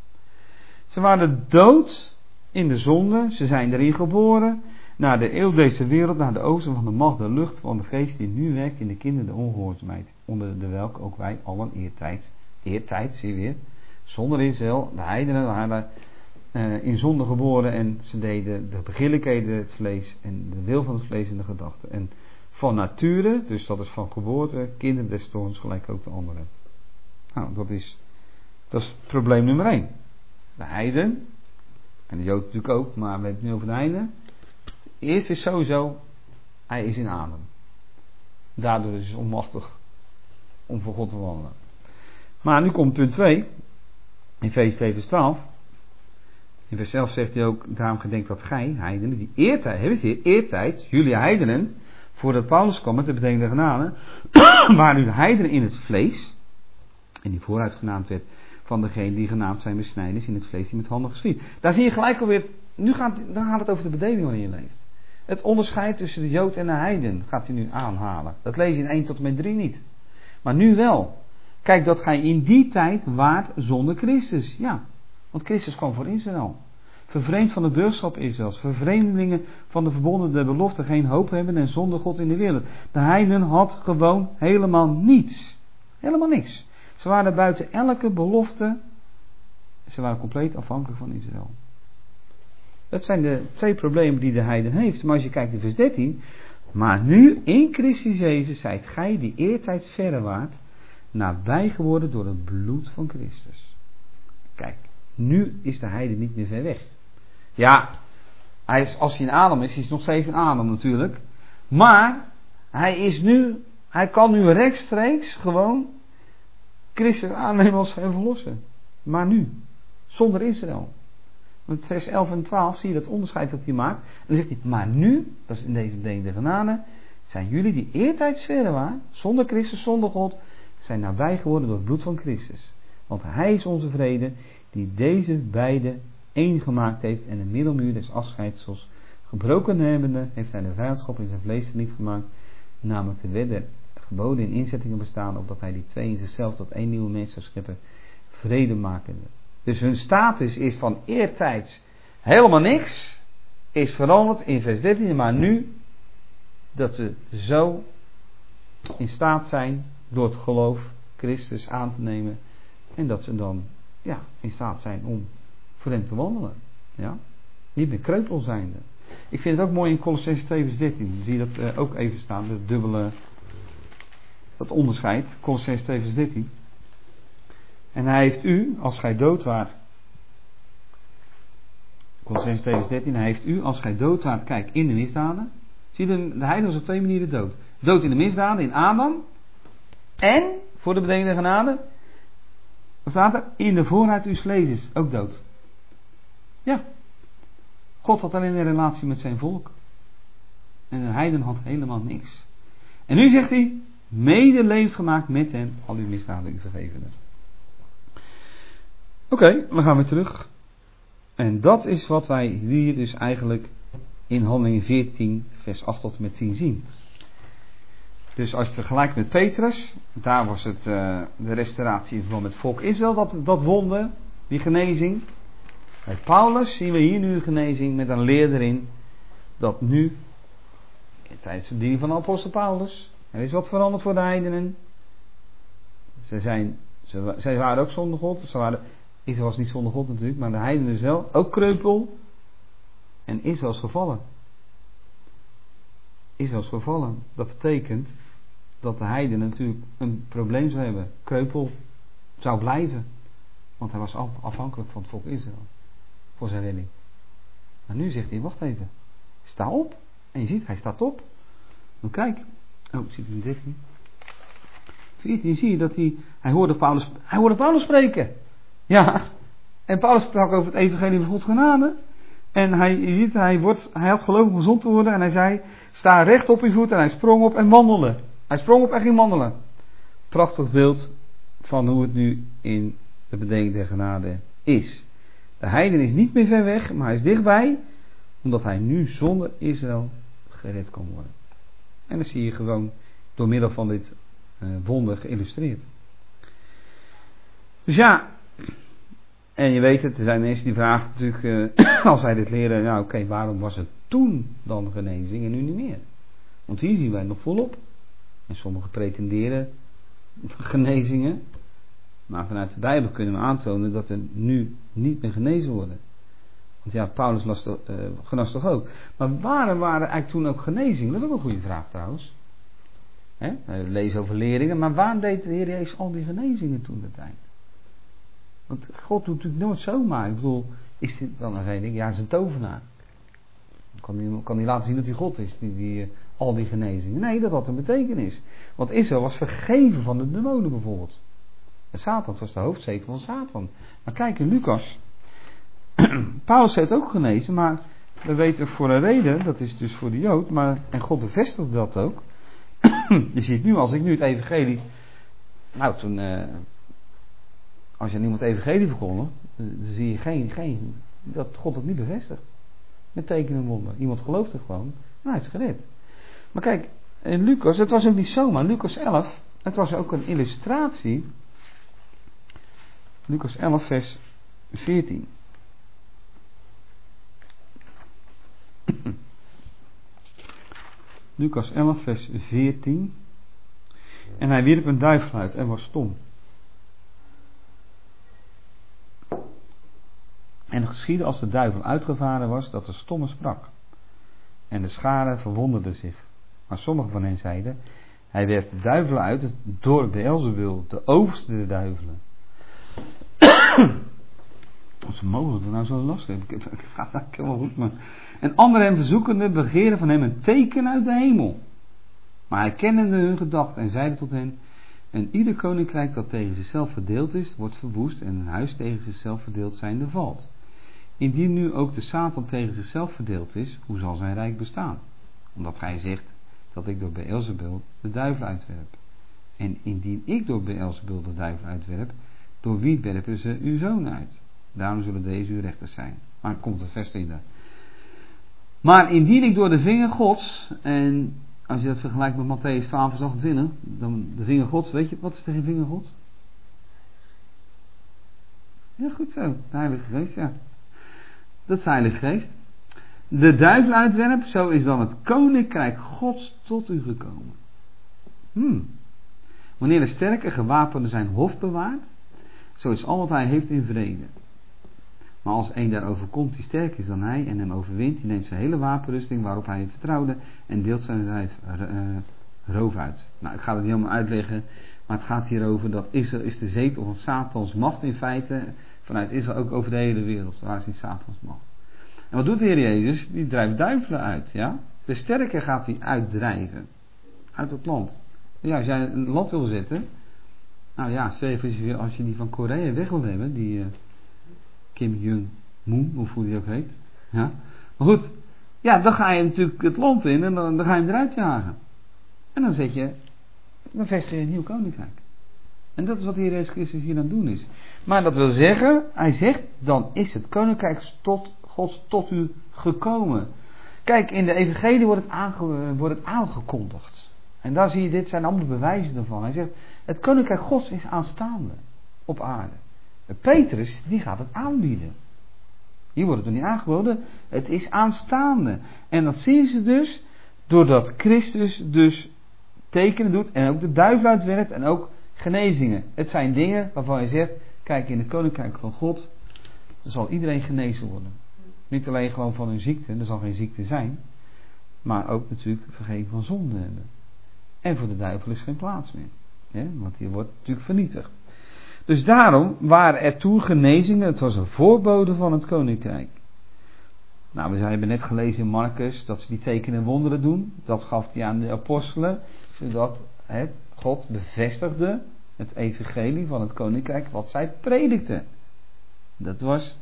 [SPEAKER 1] Ze waren dood in de zonde, ze zijn erin geboren, naar de eeuw deze wereld, naar de oosten van de macht der lucht, van de geest die nu werkt in de kinderen der ongehoorzaamheid, onder de welke ook wij allen eertijds, zie je weer, zonder Israël, de heidenen waren in zonde geboren en ze deden de begierlijkheden, het vlees en de wil van het vlees en de gedachten. En van nature, dus dat is van geboorte, kinderen des toorns gelijk ook de anderen. Nou, dat is probleem nummer 1. De heiden, en de Jood natuurlijk ook, maar we hebben het nu over de heiden. Eerst is sowieso, hij is in adem. Daardoor is hij onmachtig om voor God te wandelen. Maar nu komt punt 2, in Efeze 2 vers 12. In vers 11 zegt hij ook, daarom gedenkt dat gij, heidenen, die eertijd, heb je het hier, eertijd, jullie heidenen, voordat Paulus kwam, dat betekent de genade, waren nu de heidenen in het vlees, en die vooruit genaamd werd van degene die genaamd zijn besnijders in het vlees die met handen geschied. Daar zie je gelijk alweer, dan gaat het over de bedeling waarin je leeft. Het onderscheid tussen de Jood en de heiden gaat hij nu aanhalen. Dat lees je in 1 tot en met 3 niet. Maar nu wel. Kijk dat gij in die tijd waart zonder Christus. Ja, want Christus kwam voor Israël. Vervreemd van de burgerschap Israëls. Vervreemdelingen van de verbonden der belofte. Geen hoop hebben en zonder God in de wereld. De heiden had gewoon helemaal niets. Helemaal niks. Ze waren buiten elke belofte. Ze waren compleet afhankelijk van Israël. Dat zijn de 2 problemen die de heiden heeft. Maar als je kijkt in vers 13. Maar nu in Christus Jezus zijt gij die eertijds verre waart, nabij geworden door het bloed van Christus. Kijk, nu is de heiden niet meer ver weg. Ja, als hij in adem is, is hij nog steeds in adem natuurlijk. Maar hij kan nu rechtstreeks gewoon Christus aannemen als zijn verlosser. Maar nu, zonder Israël. Want vers 11 en 12 zie je dat onderscheid dat hij maakt. En dan zegt hij, maar nu, dat is in deze bedeling der genade, zijn jullie die eertijds verre waren, zonder Christus, zonder God, zijn nabij geworden door het bloed van Christus. Want hij is onze vrede, die deze beide één gemaakt heeft en een middelmuur des afscheidsels gebroken hebbende, heeft hij de vijandschap in zijn vlees niet gemaakt, namelijk de wet der geboden in inzettingen bestaan, opdat hij die 2 in zichzelf tot 1 nieuwe mens zou scheppen, vrede makende. Dus hun status is van eertijds helemaal niks, is veranderd in vers 13, maar nu dat ze zo in staat zijn door het geloof Christus aan te nemen en dat ze dan in staat zijn om voor hem te wandelen. Ja? Niet meer kreupel zijnde. Ik vind het ook mooi in Kolossenzen 2 vers 13. Dan zie je dat ook even staan. De dubbele, dat onderscheid. Kolossenzen 2 vers 13. En hij heeft u, als gij dood waart. Kolossenzen 2 vers 13. Hij heeft u, als gij dood waart, kijk, in de misdaden. Zie je, de heiden was op twee manieren dood. Dood in de misdaden, in Adam. En, voor de bediening der genade. Dan staat er, in de vooruit uw vlees is ook dood. Ja. God had alleen een relatie met zijn volk. En de heiden had helemaal niks. En nu zegt hij, medeleefd gemaakt met hen, al uw misdaden u vergeven. Oké, dan gaan we terug. En dat is wat wij hier dus eigenlijk in Handelingen 14, vers 8 tot en met 10 zien. Dus als je het vergelijkt met Petrus, daar was het de restauratie van het volk Israël, dat wonder, die genezing. Bij Paulus zien we hier nu een genezing met een leer erin, dat nu, tijdens de bediening van de apostel Paulus, er is wat veranderd voor de heidenen. Zij waren ook zonder God, Israël was niet zonder God natuurlijk, maar de heidenen zelf, ook kreupel. En Israël is gevallen. Israël is gevallen. Dat betekent dat de heidenen natuurlijk een probleem zou hebben. Kreupel zou blijven. Want hij was afhankelijk van het volk Israël. Voor zijn redding. Maar nu zegt hij, wacht even. Sta op. En je ziet, hij staat op. Dan kijk. Oh, ik zit in 13. 14 zie je dat hij hoorde Paulus spreken. Ja. En Paulus sprak over het evangelie van Gods genade. En je ziet, hij had geloof om gezond te worden. En hij zei, sta recht op je voet. En hij sprong op en wandelde. Hij sprong op en ging wandelen. Prachtig beeld van hoe het nu in de bediening der genade is. De heiden is niet meer ver weg, maar hij is dichtbij. Omdat hij nu zonder Israël gered kan worden. En dat zie je gewoon door middel van dit wonder geïllustreerd. Dus ja... En je weet het, er zijn mensen die vragen natuurlijk, als wij dit leren, nou oké, waarom was het toen dan genezing en nu niet meer? Want hier zien wij nog volop. En sommigen pretenderen genezingen. Maar vanuit de Bijbel kunnen we aantonen dat er nu niet meer genezen worden. Want ja, Paulus genas toch ook. Maar waarom waren eigenlijk toen ook genezingen? Dat is ook een goede vraag trouwens. We lezen over leringen, maar waarom deed de Heer Jezus al die genezingen toen de tijd? Want God doet natuurlijk nooit zomaar. Ik bedoel, is dit dan zei ik, ja, is een tovenaar. Kan hij laten zien dat hij God is, al die genezingen. Nee, dat had een betekenis. Want Israël was vergeven van de demonen bijvoorbeeld. En Satan was de hoofdzetel van Satan. Maar kijk in Lucas. Paulus heeft ook genezen, maar we weten voor een reden, dat is dus voor de Jood, en God bevestigt dat ook. Je ziet nu, als ik nu het evangelie, nou toen... Als je aan iemand evangelie verkondigt, dan zie je dat God het niet bevestigt. Met tekenen en wonderen. Iemand gelooft het gewoon. Nou, hij heeft gered. Maar kijk, in Lucas, het was ook niet zomaar. Lucas 11, het was ook een illustratie. Lucas 11 vers 14. Lucas 11 vers 14. En hij wierp een duivel uit en was stom. En het geschiedde als de duivel uitgevaren was, dat de stomme sprak. En de scharen verwonderden zich. Maar sommigen van hen zeiden, hij werpt de duivelen uit door Beelzebul, de overste der duivelen. Wat is mogelijk dat nou zo last heeft? Ik ga dat helemaal goed, maar... En anderen hem verzoekende begeren van hem een teken uit de hemel. Maar hij kennende hun gedachten en zeide tot hen, en ieder koninkrijk dat tegen zichzelf verdeeld is, wordt verwoest, en een huis tegen zichzelf verdeeld zijnde valt. Indien nu ook de Satan tegen zichzelf verdeeld is, hoe zal zijn rijk bestaan? Omdat gij zegt dat ik door Beelzebul de duivel uitwerp. En indien ik door Beelzebul de duivel uitwerp, door wie werpen ze uw zoon uit? Daarom zullen deze uw rechters zijn. Maar er komt een vers in daar. Maar indien ik door de vinger Gods, en als je dat vergelijkt met Mattheüs 12 vers 28, dan de vinger Gods, weet je, wat is de vinger Gods? Ja, goed zo, de Heilige Geest, ja. Dat is de Heilige Geest. De duivel uitwerp, zo is dan het koninkrijk Gods tot u gekomen. Wanneer de sterke gewapenden zijn hof bewaart, zo is al wat hij heeft in vrede. Maar als een daarover komt die sterker is dan hij en hem overwint, die neemt zijn hele wapenrusting waarop hij vertrouwde en deelt zijn lijf roof uit. Nou, ik ga het niet helemaal uitleggen, maar het gaat hier over dat Israël is de zetel van Satans macht in feite, vanuit Israël ook over de hele wereld, waar is die Satans macht. En wat doet de Heer Jezus? Die drijft duivelen uit, ja. De sterke gaat hij uitdrijven, uit het land. Ja, als jij een land wil zetten, nou ja, als je die van Korea weg wil hebben, die Kim Jong-un, hoe die ook heet. Ja. Maar goed, ja, dan ga je natuurlijk het land in en dan ga je hem eruit jagen. En dan vestig je een nieuw koninkrijk. En dat is wat de Heer Jezus Christus hier aan het doen is. Maar dat wil zeggen, hij zegt, dan is het koninkrijk Gods tot u gekomen. Kijk, in de evangelie wordt het aangekondigd. En daar zie je, dit zijn allemaal bewijzen ervan. Hij zegt, het koninkrijk Gods is aanstaande op aarde. Petrus, die gaat het aanbieden. Hier wordt het nog niet aangeboden, het is aanstaande. En dat zien ze dus, doordat Christus dus tekenen doet en ook de duivel uitwerpt en ook genezingen. Het zijn dingen waarvan je zegt, kijk, in het koninkrijk van God zal iedereen genezen worden. Niet alleen gewoon van hun ziekte, er zal geen ziekte zijn, maar ook natuurlijk vergeving van zonde hebben. En voor de duivel is geen plaats meer. Ja, want die wordt natuurlijk vernietigd. Dus daarom waren er toen genezingen, het was een voorbode van het koninkrijk. Nou, we hebben net gelezen in Marcus dat ze die tekenen en wonderen doen. Dat gaf hij aan de apostelen, zodat God bevestigde het evangelie van het koninkrijk wat zij predikten. Dat was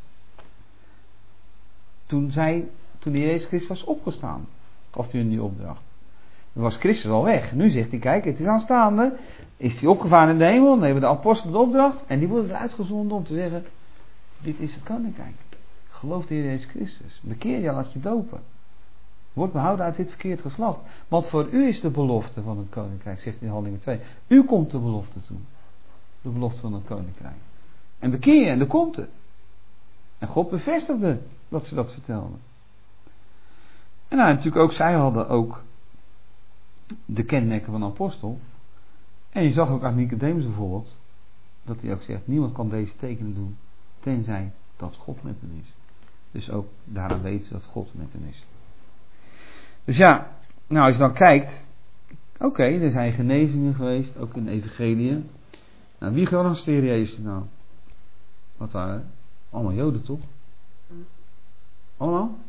[SPEAKER 1] toen de Jezus Christus was opgestaan, gaf hij hun die opdracht. Dan was Christus al weg. Nu zegt hij, kijk, het is aanstaande. Is hij opgevaren in de hemel, dan hebben de apostelen de opdracht. En die worden eruit gezonden om te zeggen, dit is het koninkrijk. Geloof de Heer Jezus Christus. Bekeer je, laat je dopen. Word behouden uit dit verkeerd geslacht. Want voor u is de belofte van het koninkrijk, zegt in Handelingen 2. U komt de belofte toe. De belofte van het koninkrijk. En bekeer je en dan komt het. En God bevestigde dat ze dat vertelden. En nou, natuurlijk ook, zij hadden ook de kenmerken van een apostel. En je zag ook aan Nicodemus bijvoorbeeld, dat hij ook zegt, niemand kan deze tekenen doen, tenzij dat God met hem is. Dus ook daaraan weten ze dat God met hem is. Dus ja, nou als je dan kijkt, oké, er zijn genezingen geweest, ook in de evangelie. Nou, wie genas de Heer Jezus nou? Wat waren? Allemaal Joden toch? Allemaal?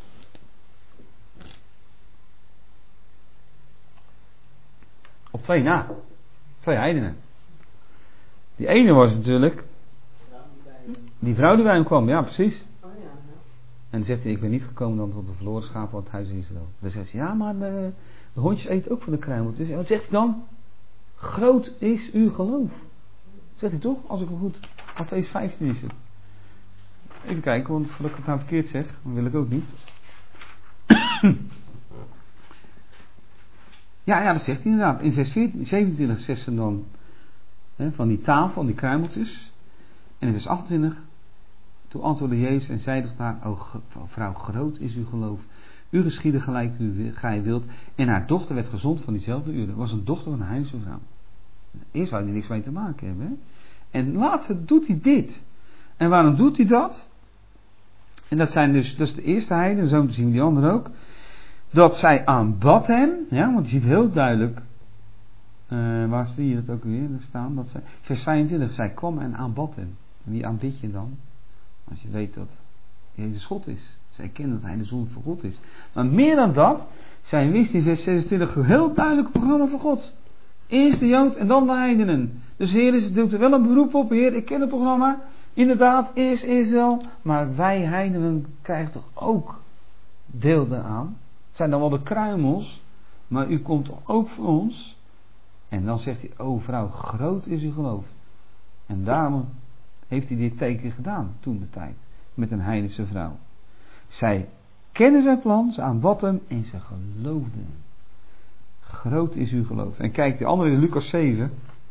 [SPEAKER 1] Op twee na. Twee heidenen. Die ene was natuurlijk die vrouw die bij hem kwam, ja precies. En dan zegt hij, ik ben niet gekomen dan tot de verloren schapen van het huis Israël. Dan zegt hij, ja maar de hondjes eten ook van de kruimel. Dus wat zegt hij dan? Groot is uw geloof. Zegt hij toch? Als ik het goed, Mattheüs 15 is het. Even kijken, want voordat ik het nou verkeerd zeg, dan wil ik ook niet. Ja, dat zegt hij inderdaad. In vers 27 zegt ze dan van die tafel, van die kruimeltjes. En in vers 28, toen antwoordde Jezus en zeide tot haar, o vrouw, groot is uw geloof. U geschiedde gelijk gij wilt. En haar dochter werd gezond van diezelfde uren. Het was een dochter van een heidense vrouw. Eerst wou hij niks mee te maken hebben. Hè? En later doet hij dit. En waarom doet hij dat? En dat is de eerste heiden, zo zien we die andere ook. Dat zij aanbad hem, ja, want je ziet heel duidelijk, waar zie je dat ook weer staan? Dat zij, vers 25, zij kwam en aanbad hem. En wie aanbid je dan? Als je weet dat Jezus God is. Zij kennen dat hij de zoon van God is. Maar meer dan dat, zij wist in vers 26 heel duidelijk het programma van God. Eerst de Jood en dan de heidenen. Dus Heer doet er wel een beroep op. Heer, ik ken het programma. Inderdaad, eerst Israël. Maar wij heidenen krijgen toch ook deel daaraan. Het zijn dan wel de kruimels. Maar u komt toch ook voor ons. En dan zegt hij, o vrouw, groot is uw geloof. En daarom heeft hij dit teken gedaan toen de tijd. Met een heidense vrouw. Zij kennen zijn plan, ze aanbad hem en ze geloofden. Groot is uw geloof. En kijk, de andere is Lucas 7.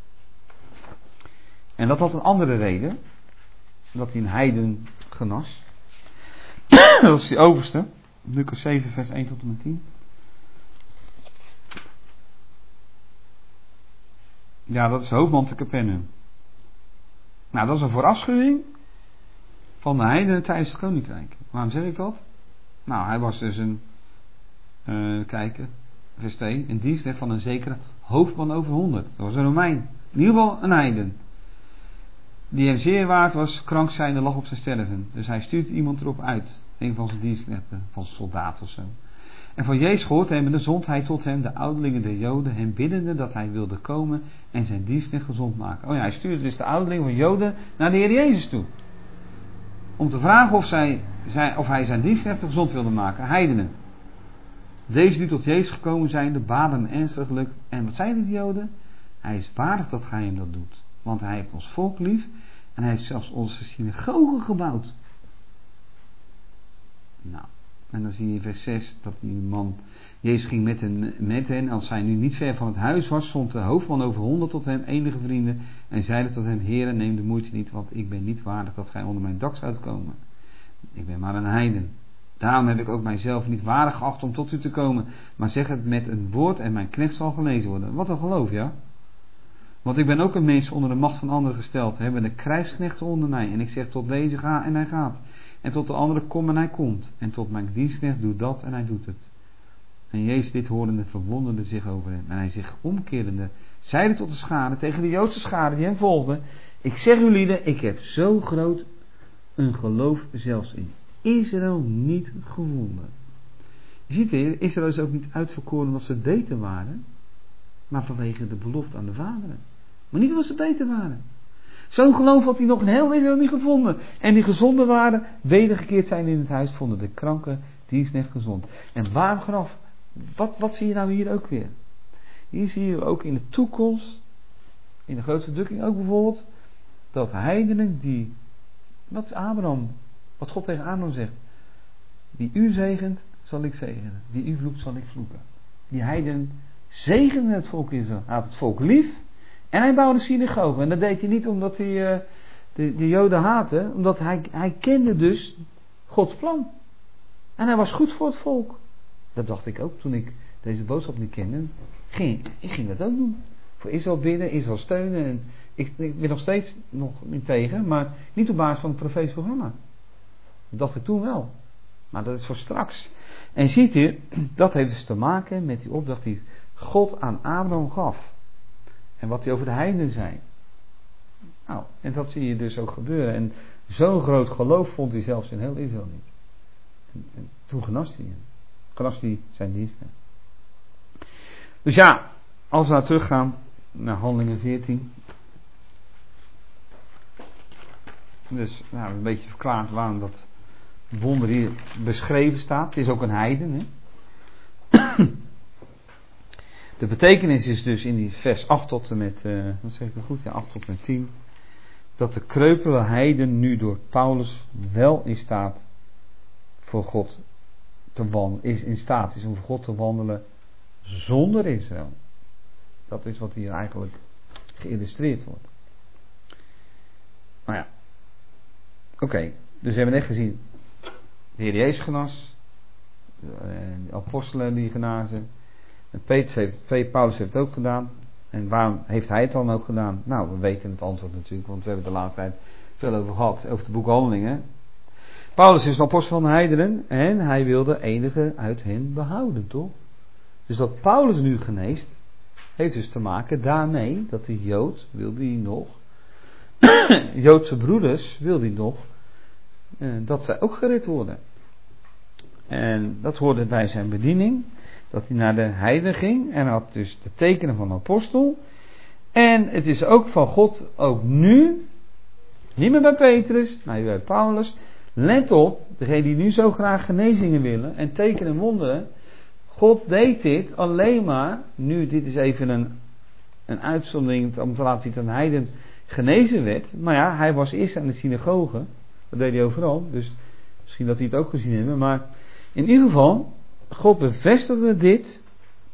[SPEAKER 1] En dat had een andere reden. Dat hij een heiden genas. Dat is die overste. Lucas 7 vers 1 tot en met 10. Ja, dat is de hoofdman te Capernaum. Nou, dat is een voorafschuwing van de heidenen tijdens het koninkrijk. Waarom zeg ik dat? Nou, hij was dus vers 2, een dienstknecht van een zekere hoofdman over 100. Dat was een Romein. In ieder geval een heiden. Die hem zeer waard was, krank zijnde, lag op zijn sterven. Dus hij stuurt iemand erop uit. Een van zijn dienstknechten, van zijn soldaten of zo. En van Jezus gehoord hebbende zond hij tot hem de ouderlingen der Joden, hem biddende dat hij wilde komen en zijn dienstknecht gezond maken. Oh ja, hij stuurde dus de ouderlingen van Joden naar de Heer Jezus toe. Om te vragen of hij zijn dienstknechten gezond wilde maken, heidenen. Deze die tot Jezus gekomen zijn, baden hem ernstiglijk. En wat zeiden de Joden? Hij is waardig dat gij hem dat doet. Want hij heeft ons volk lief en hij heeft zelfs onze synagogen gebouwd. Nou, en dan zie je in vers 6 dat die man, Jezus ging met hen. Als hij nu niet ver van het huis was, zond de hoofdman over 100 tot hem, enige vrienden, en zeiden tot hem: Heere, neem de moeite niet, want ik ben niet waardig dat gij onder mijn dak zoudt komen. Ik ben maar een heiden. Daarom heb ik ook mijzelf niet waardig geacht om tot u te komen, maar zeg het met een woord en mijn knecht zal genezen worden. Wat een geloof, ja? Want ik ben ook een mens onder de macht van anderen gesteld, hebben de krijgsknechten onder mij, en ik zeg tot deze ga en hij gaat, en tot de andere kom en hij komt, en tot mijn dienstknecht doe dat en hij doet het. En Jezus dit horende verwonderde zich over hem, en hij zich omkerende zeide tot de schade, tegen de Joodse schade die hem volgde: ik zeg u lieden, ik heb zo groot een geloof zelfs in Israël niet gevonden. Je ziet weer, Israël is ook niet uitverkoren omdat ze beter waren, maar vanwege de belofte aan de vaderen. Maar niet omdat ze beter waren. Zo'n geloof had hij nog in heel Israël niet gevonden. En die gezonden waren, wedergekeerd zijn in het huis, vonden de kranke dienstknecht gezond. En waarom graf? Wat zie je nou hier ook weer? Hier zie je ook in de toekomst, in de grote verdrukking ook bijvoorbeeld, dat heidenen die, wat is Abraham, wat God tegen Abraham zegt: wie u zegent, zal ik zegenen. Wie u vloekt, zal ik vloeken. Die heidenen zegende het volk Israël. Hij had het volk lief en hij bouwde synagogen. En dat deed hij niet omdat hij de Joden haatte, omdat hij kende dus Gods plan. En hij was goed voor het volk. Dat dacht ik ook toen ik deze boodschap niet kende. Ik ging dat ook doen. Voor Israël bidden, Israël steunen. En ik ben nog steeds niet tegen, maar niet op basis van het profetisch programma. Dat dacht ik toen wel. Maar dat is voor straks. En ziet u, dat heeft dus te maken met die opdracht die God aan Abraham gaf. En wat hij over de heidenen zei. Nou, en dat zie je dus ook gebeuren. En zo'n groot geloof vond hij zelfs in heel Israël niet. En toen genas hij hem. Genas hij zijn diensten. Dus ja, als we nou teruggaan naar Handelingen 14. Dus nou, een beetje verklaard waarom dat wonder hier beschreven staat. Het is ook een heiden. Hè? De betekenis is dus in die vers 8 tot en met, wat zeg ik dat goed? Ja, 8 tot en met 10. Dat de kreupele heiden nu door Paulus wel in staat voor God te wandelen. Is in staat is om voor God te wandelen zonder Israël. Dat is wat hier eigenlijk geïllustreerd wordt. Nou ja. Oké, dus we hebben net gezien de Heer Jezus genas, de apostelen die genazen. Paulus heeft het ook gedaan. En waarom heeft hij het dan ook gedaan? Nou, we weten het antwoord natuurlijk, want we hebben het de laatste tijd veel over gehad, over de boek Handelingen. Paulus is een apostel van de heidenen en hij wilde enige uit hen behouden, toch? Dus dat Paulus nu geneest, heeft dus te maken daarmee dat de Jood, wilde hij nog, Joodse broeders, wilde hij nog, dat zij ook gered worden. En dat hoorde bij zijn bediening, dat hij naar de heiden ging en had dus de tekenen van de apostel. En het is ook van God, ook nu, niet meer bij Petrus, maar bij Paulus. Let op, degenen die nu zo graag genezingen willen en tekenen en wonderen. God deed dit alleen maar, nu dit is even een uitzondering om te laten zien dat een heiden genezen werd. Maar ja, hij was eerst aan de synagoge, dat deed hij overal, dus misschien dat hij het ook gezien hebben. Maar in ieder geval, God bevestigde dit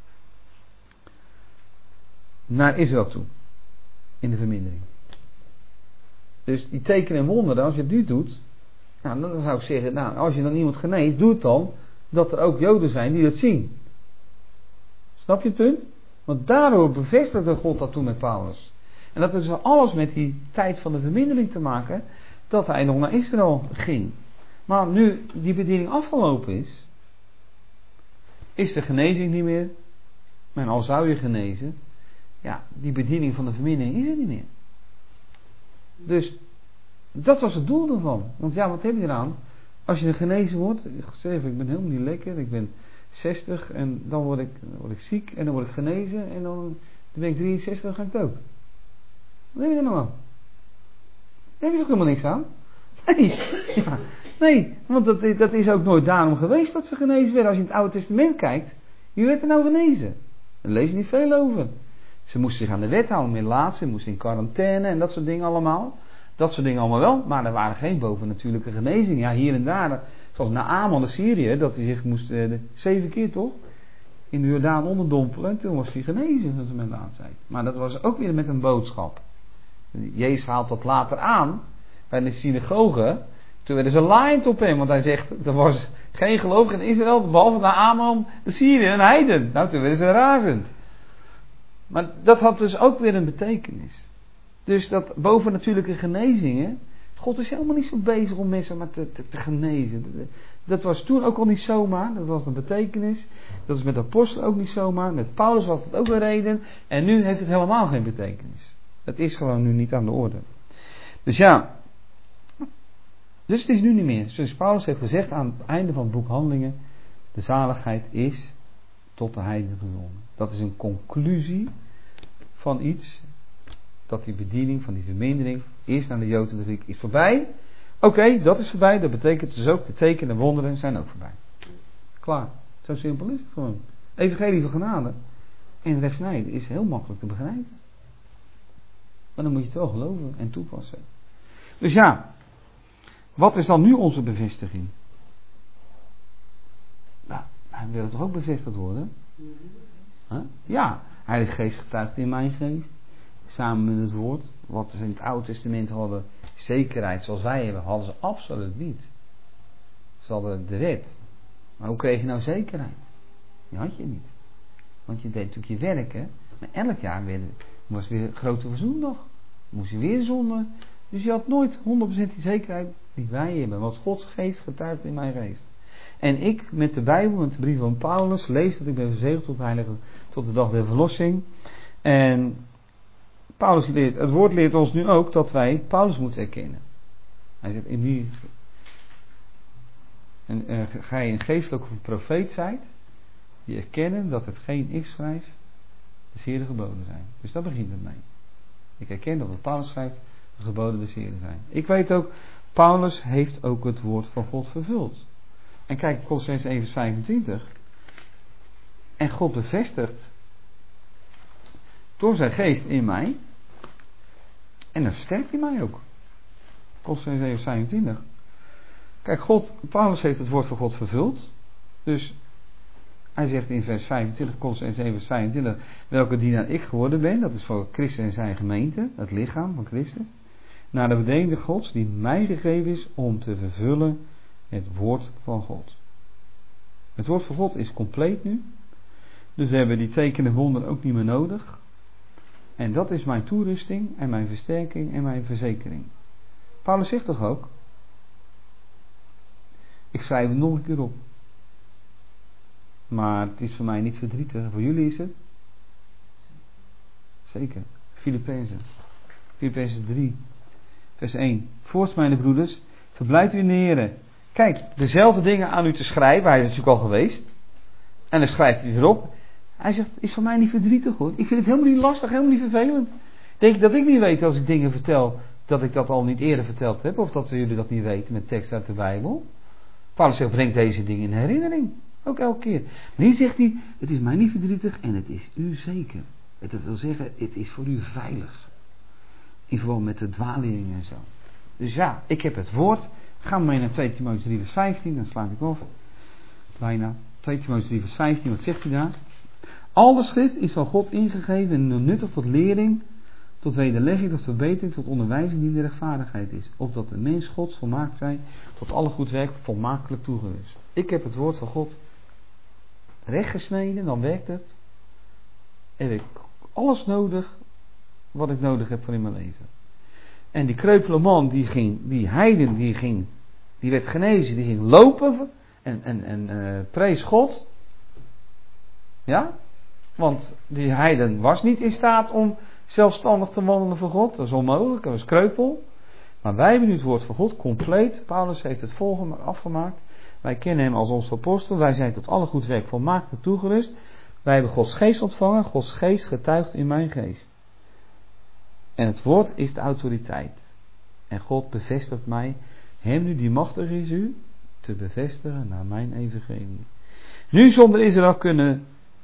[SPEAKER 1] naar Israël toe, in de vermindering. Dus die tekenen en wonderen, als je het nu doet, nou, dan zou ik zeggen, nou, als je dan iemand geneest, doe het dan, dat er ook Joden zijn die dat zien. Snap je het punt? Want daardoor bevestigde God dat toen met Paulus. En dat is alles met die tijd van de vermindering te maken. dat hij nog naar Israël ging. Maar nu die bediening afgelopen is de genezing niet meer. En al zou je genezen, ja, die bediening van de vermindering is er niet meer. Dus dat was het doel ervan. Want ja, wat heb je eraan? Als je genezen wordt, ik ben helemaal niet lekker, ik ben 60 en dan word ik ziek en dan word ik genezen en dan ben ik 63 en dan ga ik dood. Wat heb je er nou aan? Daar heb je toch helemaal niks aan? Nee, ja, nee, want dat is ook nooit daarom geweest dat ze genezen werden. Als je in het Oude Testament kijkt, wie werd er nou genezen? Daar lees je niet veel over. Ze moesten zich aan de wet houden, melaat, ze moesten in quarantaine en dat soort dingen allemaal. Dat soort dingen allemaal wel, maar er waren geen bovennatuurlijke genezingen. Ja, hier en daar, zoals Naaman de Syriër, dat hij zich moest 7 keer toch in de Jordaan onderdompelen. En toen was hij genezen van zijn melaatheid. Maar dat was ook weer met een boodschap. Jezus haalt dat later aan bij de synagoge. Toen werden ze laaiend op hem, want hij zegt, er was geen gelovige in Israël, behalve Naaman de Syriër, een heiden. Nou, toen werden ze razend. Maar dat had dus ook weer een betekenis. Dus dat bovennatuurlijke genezingen, God is helemaal niet zo bezig om mensen maar te genezen. Dat was toen ook al niet zomaar, dat was een betekenis. Dat is met de apostelen ook niet zomaar, met Paulus was het ook een reden. En nu heeft het helemaal geen betekenis. Het is gewoon nu niet aan de orde. Dus ja, dus het is nu niet meer. Zoals Paulus heeft gezegd aan het einde van het boek Handelingen, de zaligheid is tot de heidenen gezonden. Dat is een conclusie van iets, dat die bediening van die vermindering eerst aan de Jood en de Griek is voorbij. Oké, dat is voorbij. Dat betekent dus ook de tekenen en wonderen zijn ook voorbij. Klaar. Zo simpel is het gewoon. Evangelie van genade en rechtsnijden is heel makkelijk te begrijpen. Maar dan moet je het wel geloven en toepassen. Dus ja, wat is dan nu onze bevestiging? Nou, hij wil toch ook bevestigd worden? Huh? Ja, Heilige Geest getuigt in mijn geest. Samen met het woord. Wat ze in het Oude Testament hadden, zekerheid zoals wij hebben, hadden ze absoluut niet. Ze hadden de wet. Maar hoe kreeg je nou zekerheid? Die had je niet. Want je deed natuurlijk je werk, hè. Maar elk jaar was weer een grote verzoendag. Moest je weer zonden. Dus je had nooit 100% die zekerheid die wij hebben. Want Gods geest getuigt in mijn geest. En ik met de Bijbel, met de brief van Paulus, lees dat ik ben verzegeld tot de dag der verlossing. En Paulus leert, het woord leert ons nu ook dat wij Paulus moeten erkennen. Hij zegt, ga je een geestelijke profeet zijt, die erkennen dat hetgeen ik schrijf, de Heere geboden zijn. Dus daar begint het mee. Ik erken dat wat Paulus schrijft, de geboden des Heere zijn. Ik weet ook, Paulus heeft ook het woord van God vervuld. En kijk, Kolossenzen 1 vers 25. En God bevestigt door zijn geest in mij. En dan versterkt hij mij ook. Kolossenzen 1 vers 25. Kijk, Paulus heeft het woord van God vervuld. Dus hij zegt in vers 25, Kolossenzen 1 vers 25, welke dienaar ik geworden ben. Dat is voor Christus en zijn gemeente, het lichaam van Christus. Naar de bedenkende Gods die mij gegeven is om te vervullen het woord van God. Het woord van God is compleet nu. Dus we hebben die tekenen wonderen ook niet meer nodig. En dat is mijn toerusting en mijn versterking en mijn verzekering. Paulus zegt toch ook, ik schrijf het nog een keer op. Maar het is voor mij niet verdrietig. Voor jullie is het? Zeker. Filippenzen 3 vers 1. Voorts, mijn broeders, verblijft u in de Heere. Kijk, dezelfde dingen aan u te schrijven. Hij is natuurlijk al geweest. En dan schrijft hij erop. Hij zegt, is voor mij niet verdrietig hoor. Ik vind het helemaal niet lastig, helemaal niet vervelend. Denk je dat ik niet weet als ik dingen vertel, dat ik dat al niet eerder verteld heb? Of dat jullie dat niet weten met tekst uit de Bijbel? Paulus zegt, breng deze dingen in herinnering. Ook elke keer. Maar hier zegt hij, het is mij niet verdrietig en het is u zeker. Het wil zeggen, het is voor u veilig. In verband met de dwalingen en zo. Dus ja, ik heb het woord. Gaan we mee naar 2 Timotheüs 3 vers 15. Dan sla ik af. Bijna. 2 Timotheüs 3 vers 15. Wat zegt hij daar? Al de schrift is van God ingegeven en nuttig tot lering, tot wederlegging, tot verbetering, tot onderwijzing die de rechtvaardigheid is. Opdat de mens Gods volmaakt zij, tot alle goed werk volmaakelijk toegerust. Ik heb het woord van God rechtgesneden, dan werkt het. En heb ik alles nodig wat ik nodig heb voor in mijn leven. En die kreupele man, die heiden, die werd genezen, die ging lopen en prees God. Ja? Want die heiden was niet in staat om zelfstandig te wandelen voor God. Dat is onmogelijk, dat was kreupel. Maar wij hebben nu het woord van God compleet. Paulus heeft het afgemaakt. Wij kennen hem als onze apostel. Wij zijn tot alle goed werk volmaakt en toegerust. Wij hebben Gods geest ontvangen. Gods geest getuigt in mijn geest. En het woord is de autoriteit. En God bevestigt mij, hem nu die machtig is u, te bevestigen naar mijn evangelie. Nu zonder Israël kunnen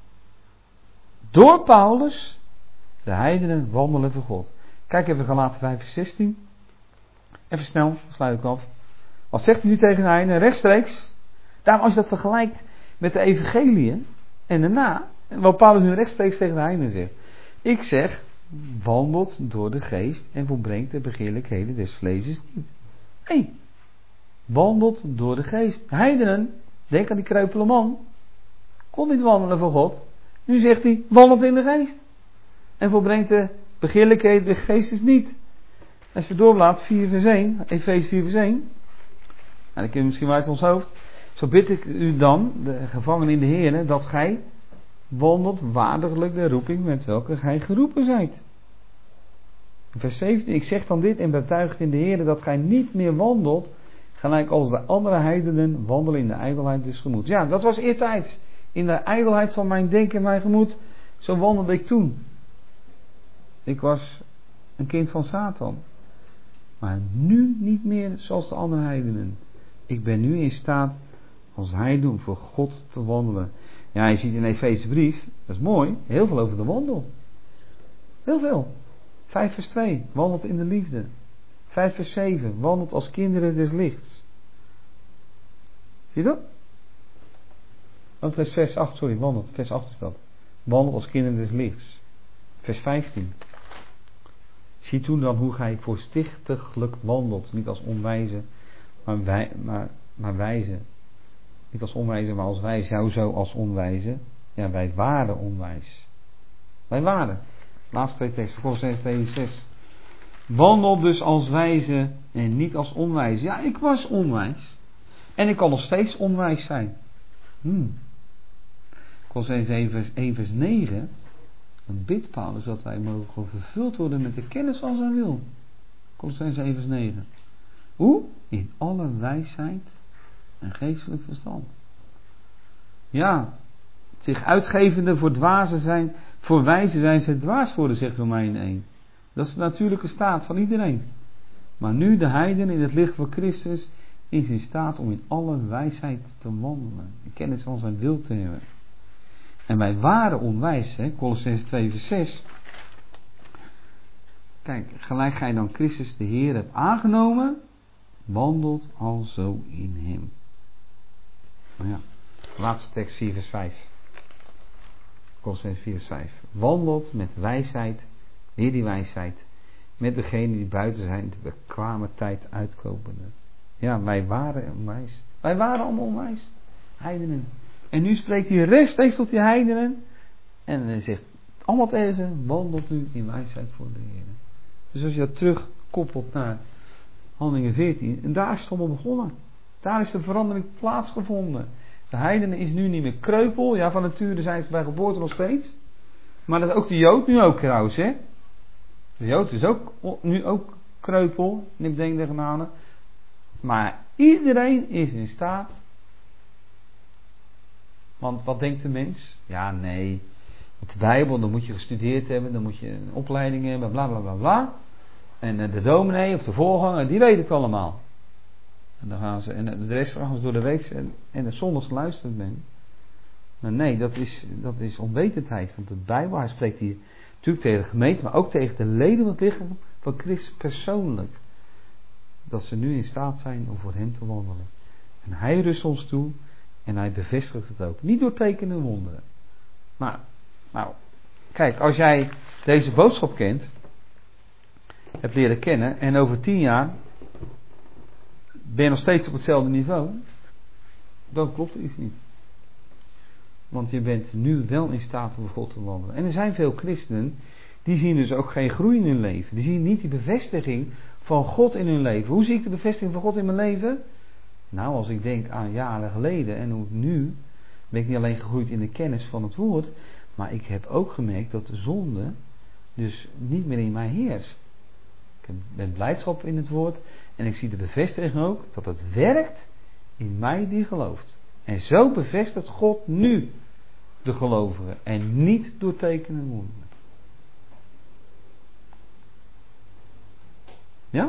[SPEAKER 1] door Paulus de heidenen wandelen voor God. Kijk even Galaten 5 vers 16. Even snel, dan sluit ik af. Wat zegt hij nu tegen de heidenen? Rechtstreeks. Daarom als je dat vergelijkt met de evangelie en daarna, wat Paulus nu rechtstreeks tegen de heidenen zegt. Ik zeg, wandelt door de geest en volbrengt de begeerlijkheden des vleesjes niet. Nee, wandelt door de geest. Heidenen, denk aan die kreupele man, kon niet wandelen voor God. Nu zegt hij, wandelt in de geest. En volbrengt de begeerlijkheden des geestes niet. Als je doorblaat, 4 vers 1, Efeze 4 vers 1. En dat ken je misschien wel uit ons hoofd. Zo bid ik u dan, de gevangenen in de Heer, dat gij wandelt waardiglijk de roeping met welke gij geroepen zijt. Vers 17, ik zeg dan dit en betuigt in de Heer dat gij niet meer wandelt, gelijk als de andere heidenen wandelen in de ijdelheid des gemoeds. Ja, dat was eertijds. In de ijdelheid van mijn denken en mijn gemoed, zo wandelde ik toen. Ik was een kind van Satan. Maar nu niet meer zoals de andere heidenen. Ik ben nu in staat als heiden om voor God te wandelen. Ja, je ziet in de Efezebrief, dat is mooi, heel veel over de wandel. Heel veel. 5 vers 2, wandelt in de liefde. 5 vers 7, wandelt als kinderen des lichts. Zie je dat? Dat is vers 8, sorry, wandelt. Vers 8 is dat. Wandelt als kinderen des lichts. Vers 15. Zie toen dan hoe gij voorzichtiglijk wandelt. Niet als onwijze, maar wijze. Niet als onwijze, maar als wijs. Jou zo als onwijze. Ja, wij waren onwijs. Wij waren. Laatste 2 teksten. Colossenzen 2 6. Wandel dus als wijze en niet als onwijze. Ja, ik was onwijs. En ik kan nog steeds onwijs zijn. Colossenzen 1 vers 9. Dan bidt Paulus dat wij mogen vervuld worden met de kennis van zijn wil. Colossenzen 1 vers 9. Hoe? In alle wijsheid en geestelijk verstand. Ja, zich uitgevende voor dwazen zijn, voor wijzen zijn ze dwaas worden, zegt Romeinen 1. Dat is de natuurlijke staat van iedereen. Maar nu de heiden in het licht van Christus is in staat om in alle wijsheid te wandelen. De kennis van zijn wil te hebben. En wij waren onwijs, hè? Colossenzen 2 vers 6. Kijk, gelijk gij dan Christus de Heer hebt aangenomen, wandelt alzo in hem. Nou ja, laatste tekst 4 vers 5. Colossenzen 4 vers 5. Wandelt met wijsheid, weer die wijsheid, met degenen die buiten zijn, de bekwame tijd uitkopende. Ja, wij waren onwijs. Wij waren allemaal onwijs. Heidenen. En nu spreekt hij rechtstreeks tot die heidenen. En hij zegt, allemaal tegen ze, wandelt nu in wijsheid voor de Heer. Dus als je dat terugkoppelt naar Handelingen 14, en daar is het allemaal begonnen. Daar is de verandering plaatsgevonden. De heidenen is nu niet meer kreupel. Ja, van nature zijn ze bij geboorte nog steeds. Maar dat is ook de Jood nu ook trouwens, hè. De Jood is ook, nu ook kreupel, en ik denk de genade. Maar iedereen is in staat. Want wat denkt de mens? Ja, nee. Met de Bijbel, dan moet je gestudeerd hebben, dan moet je een opleiding hebben, bla bla bla bla. En de dominee of de voorganger, die weet het allemaal. En dan gaan ze, en de rest gaan ze door de week en de zondags luistert men. Maar nee, dat is onwetendheid. Want de Bijbel, hij spreekt hier natuurlijk tegen de gemeente, maar ook tegen de leden van het lichaam van Christus persoonlijk. Dat ze nu in staat zijn om voor hem te wandelen. En hij rust ons toe en hij bevestigt het ook. Niet door tekenen en wonderen. Maar, nou, kijk, als jij deze boodschap kent, hebt leren kennen en over 10 jaar ben je nog steeds op hetzelfde niveau, dan klopt er iets niet. Want je bent nu wel in staat om voor God te wandelen. En er zijn veel christenen die zien dus ook geen groei in hun leven. Die zien niet die bevestiging van God in hun leven. Hoe zie ik de bevestiging van God in mijn leven? Nou, als ik denk aan jaren geleden en hoe nu, ben ik niet alleen gegroeid in de kennis van het woord, maar ik heb ook gemerkt dat de zonde dus niet meer in mij heerst. Ik ben blijdschap in het woord en ik zie de bevestiging ook dat het werkt in mij die gelooft. En zo bevestigt God nu de gelovigen en niet door tekenen en wonderen. Ja?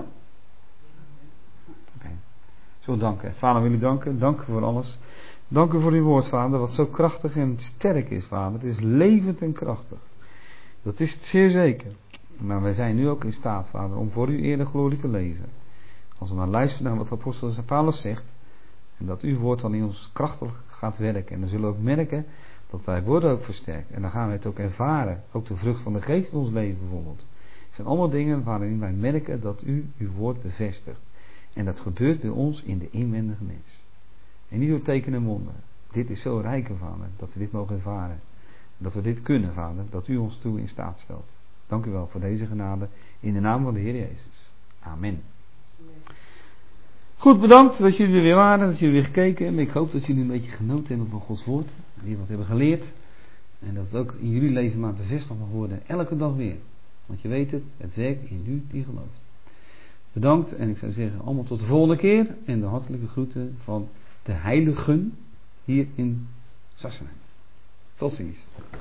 [SPEAKER 1] Oké. Zo danken. Vader, wil u danken. Dank u voor alles. Dank u voor uw woord, Vader, wat zo krachtig en sterk is, Vader. Het is levend en krachtig. Dat is het zeer zeker. Maar wij zijn nu ook in staat, Vader, om voor uw eer en glorie te leven. Als we maar luisteren naar wat de apostel Paulus zegt, en dat uw woord dan in ons krachtig gaat werken. En dan zullen we ook merken dat wij worden ook versterkt. En dan gaan we het ook ervaren. Ook de vrucht van de geest in ons leven bijvoorbeeld. Het zijn allemaal dingen waarin wij merken dat u uw woord bevestigt. En dat gebeurt bij ons in de inwendige mens. En niet door tekenen en wonderen. Dit is zo rijk, Vader, dat we dit mogen ervaren. Dat we dit kunnen, Vader, dat u ons toe in staat stelt. Dank u wel voor deze genade. In de naam van de Heer Jezus. Amen. Goed, bedankt dat jullie er weer waren, dat jullie weer gekeken hebben. Ik hoop dat jullie een beetje genoten hebben van Gods woord. Weer wat hebben geleerd. En dat het ook in jullie leven maar bevestigd mag worden. Elke dag weer. Want je weet het, het werkt in u die gelooft. Bedankt en ik zou zeggen allemaal tot de volgende keer. En de hartelijke groeten van de heiligen hier in Sassenheim. Tot ziens.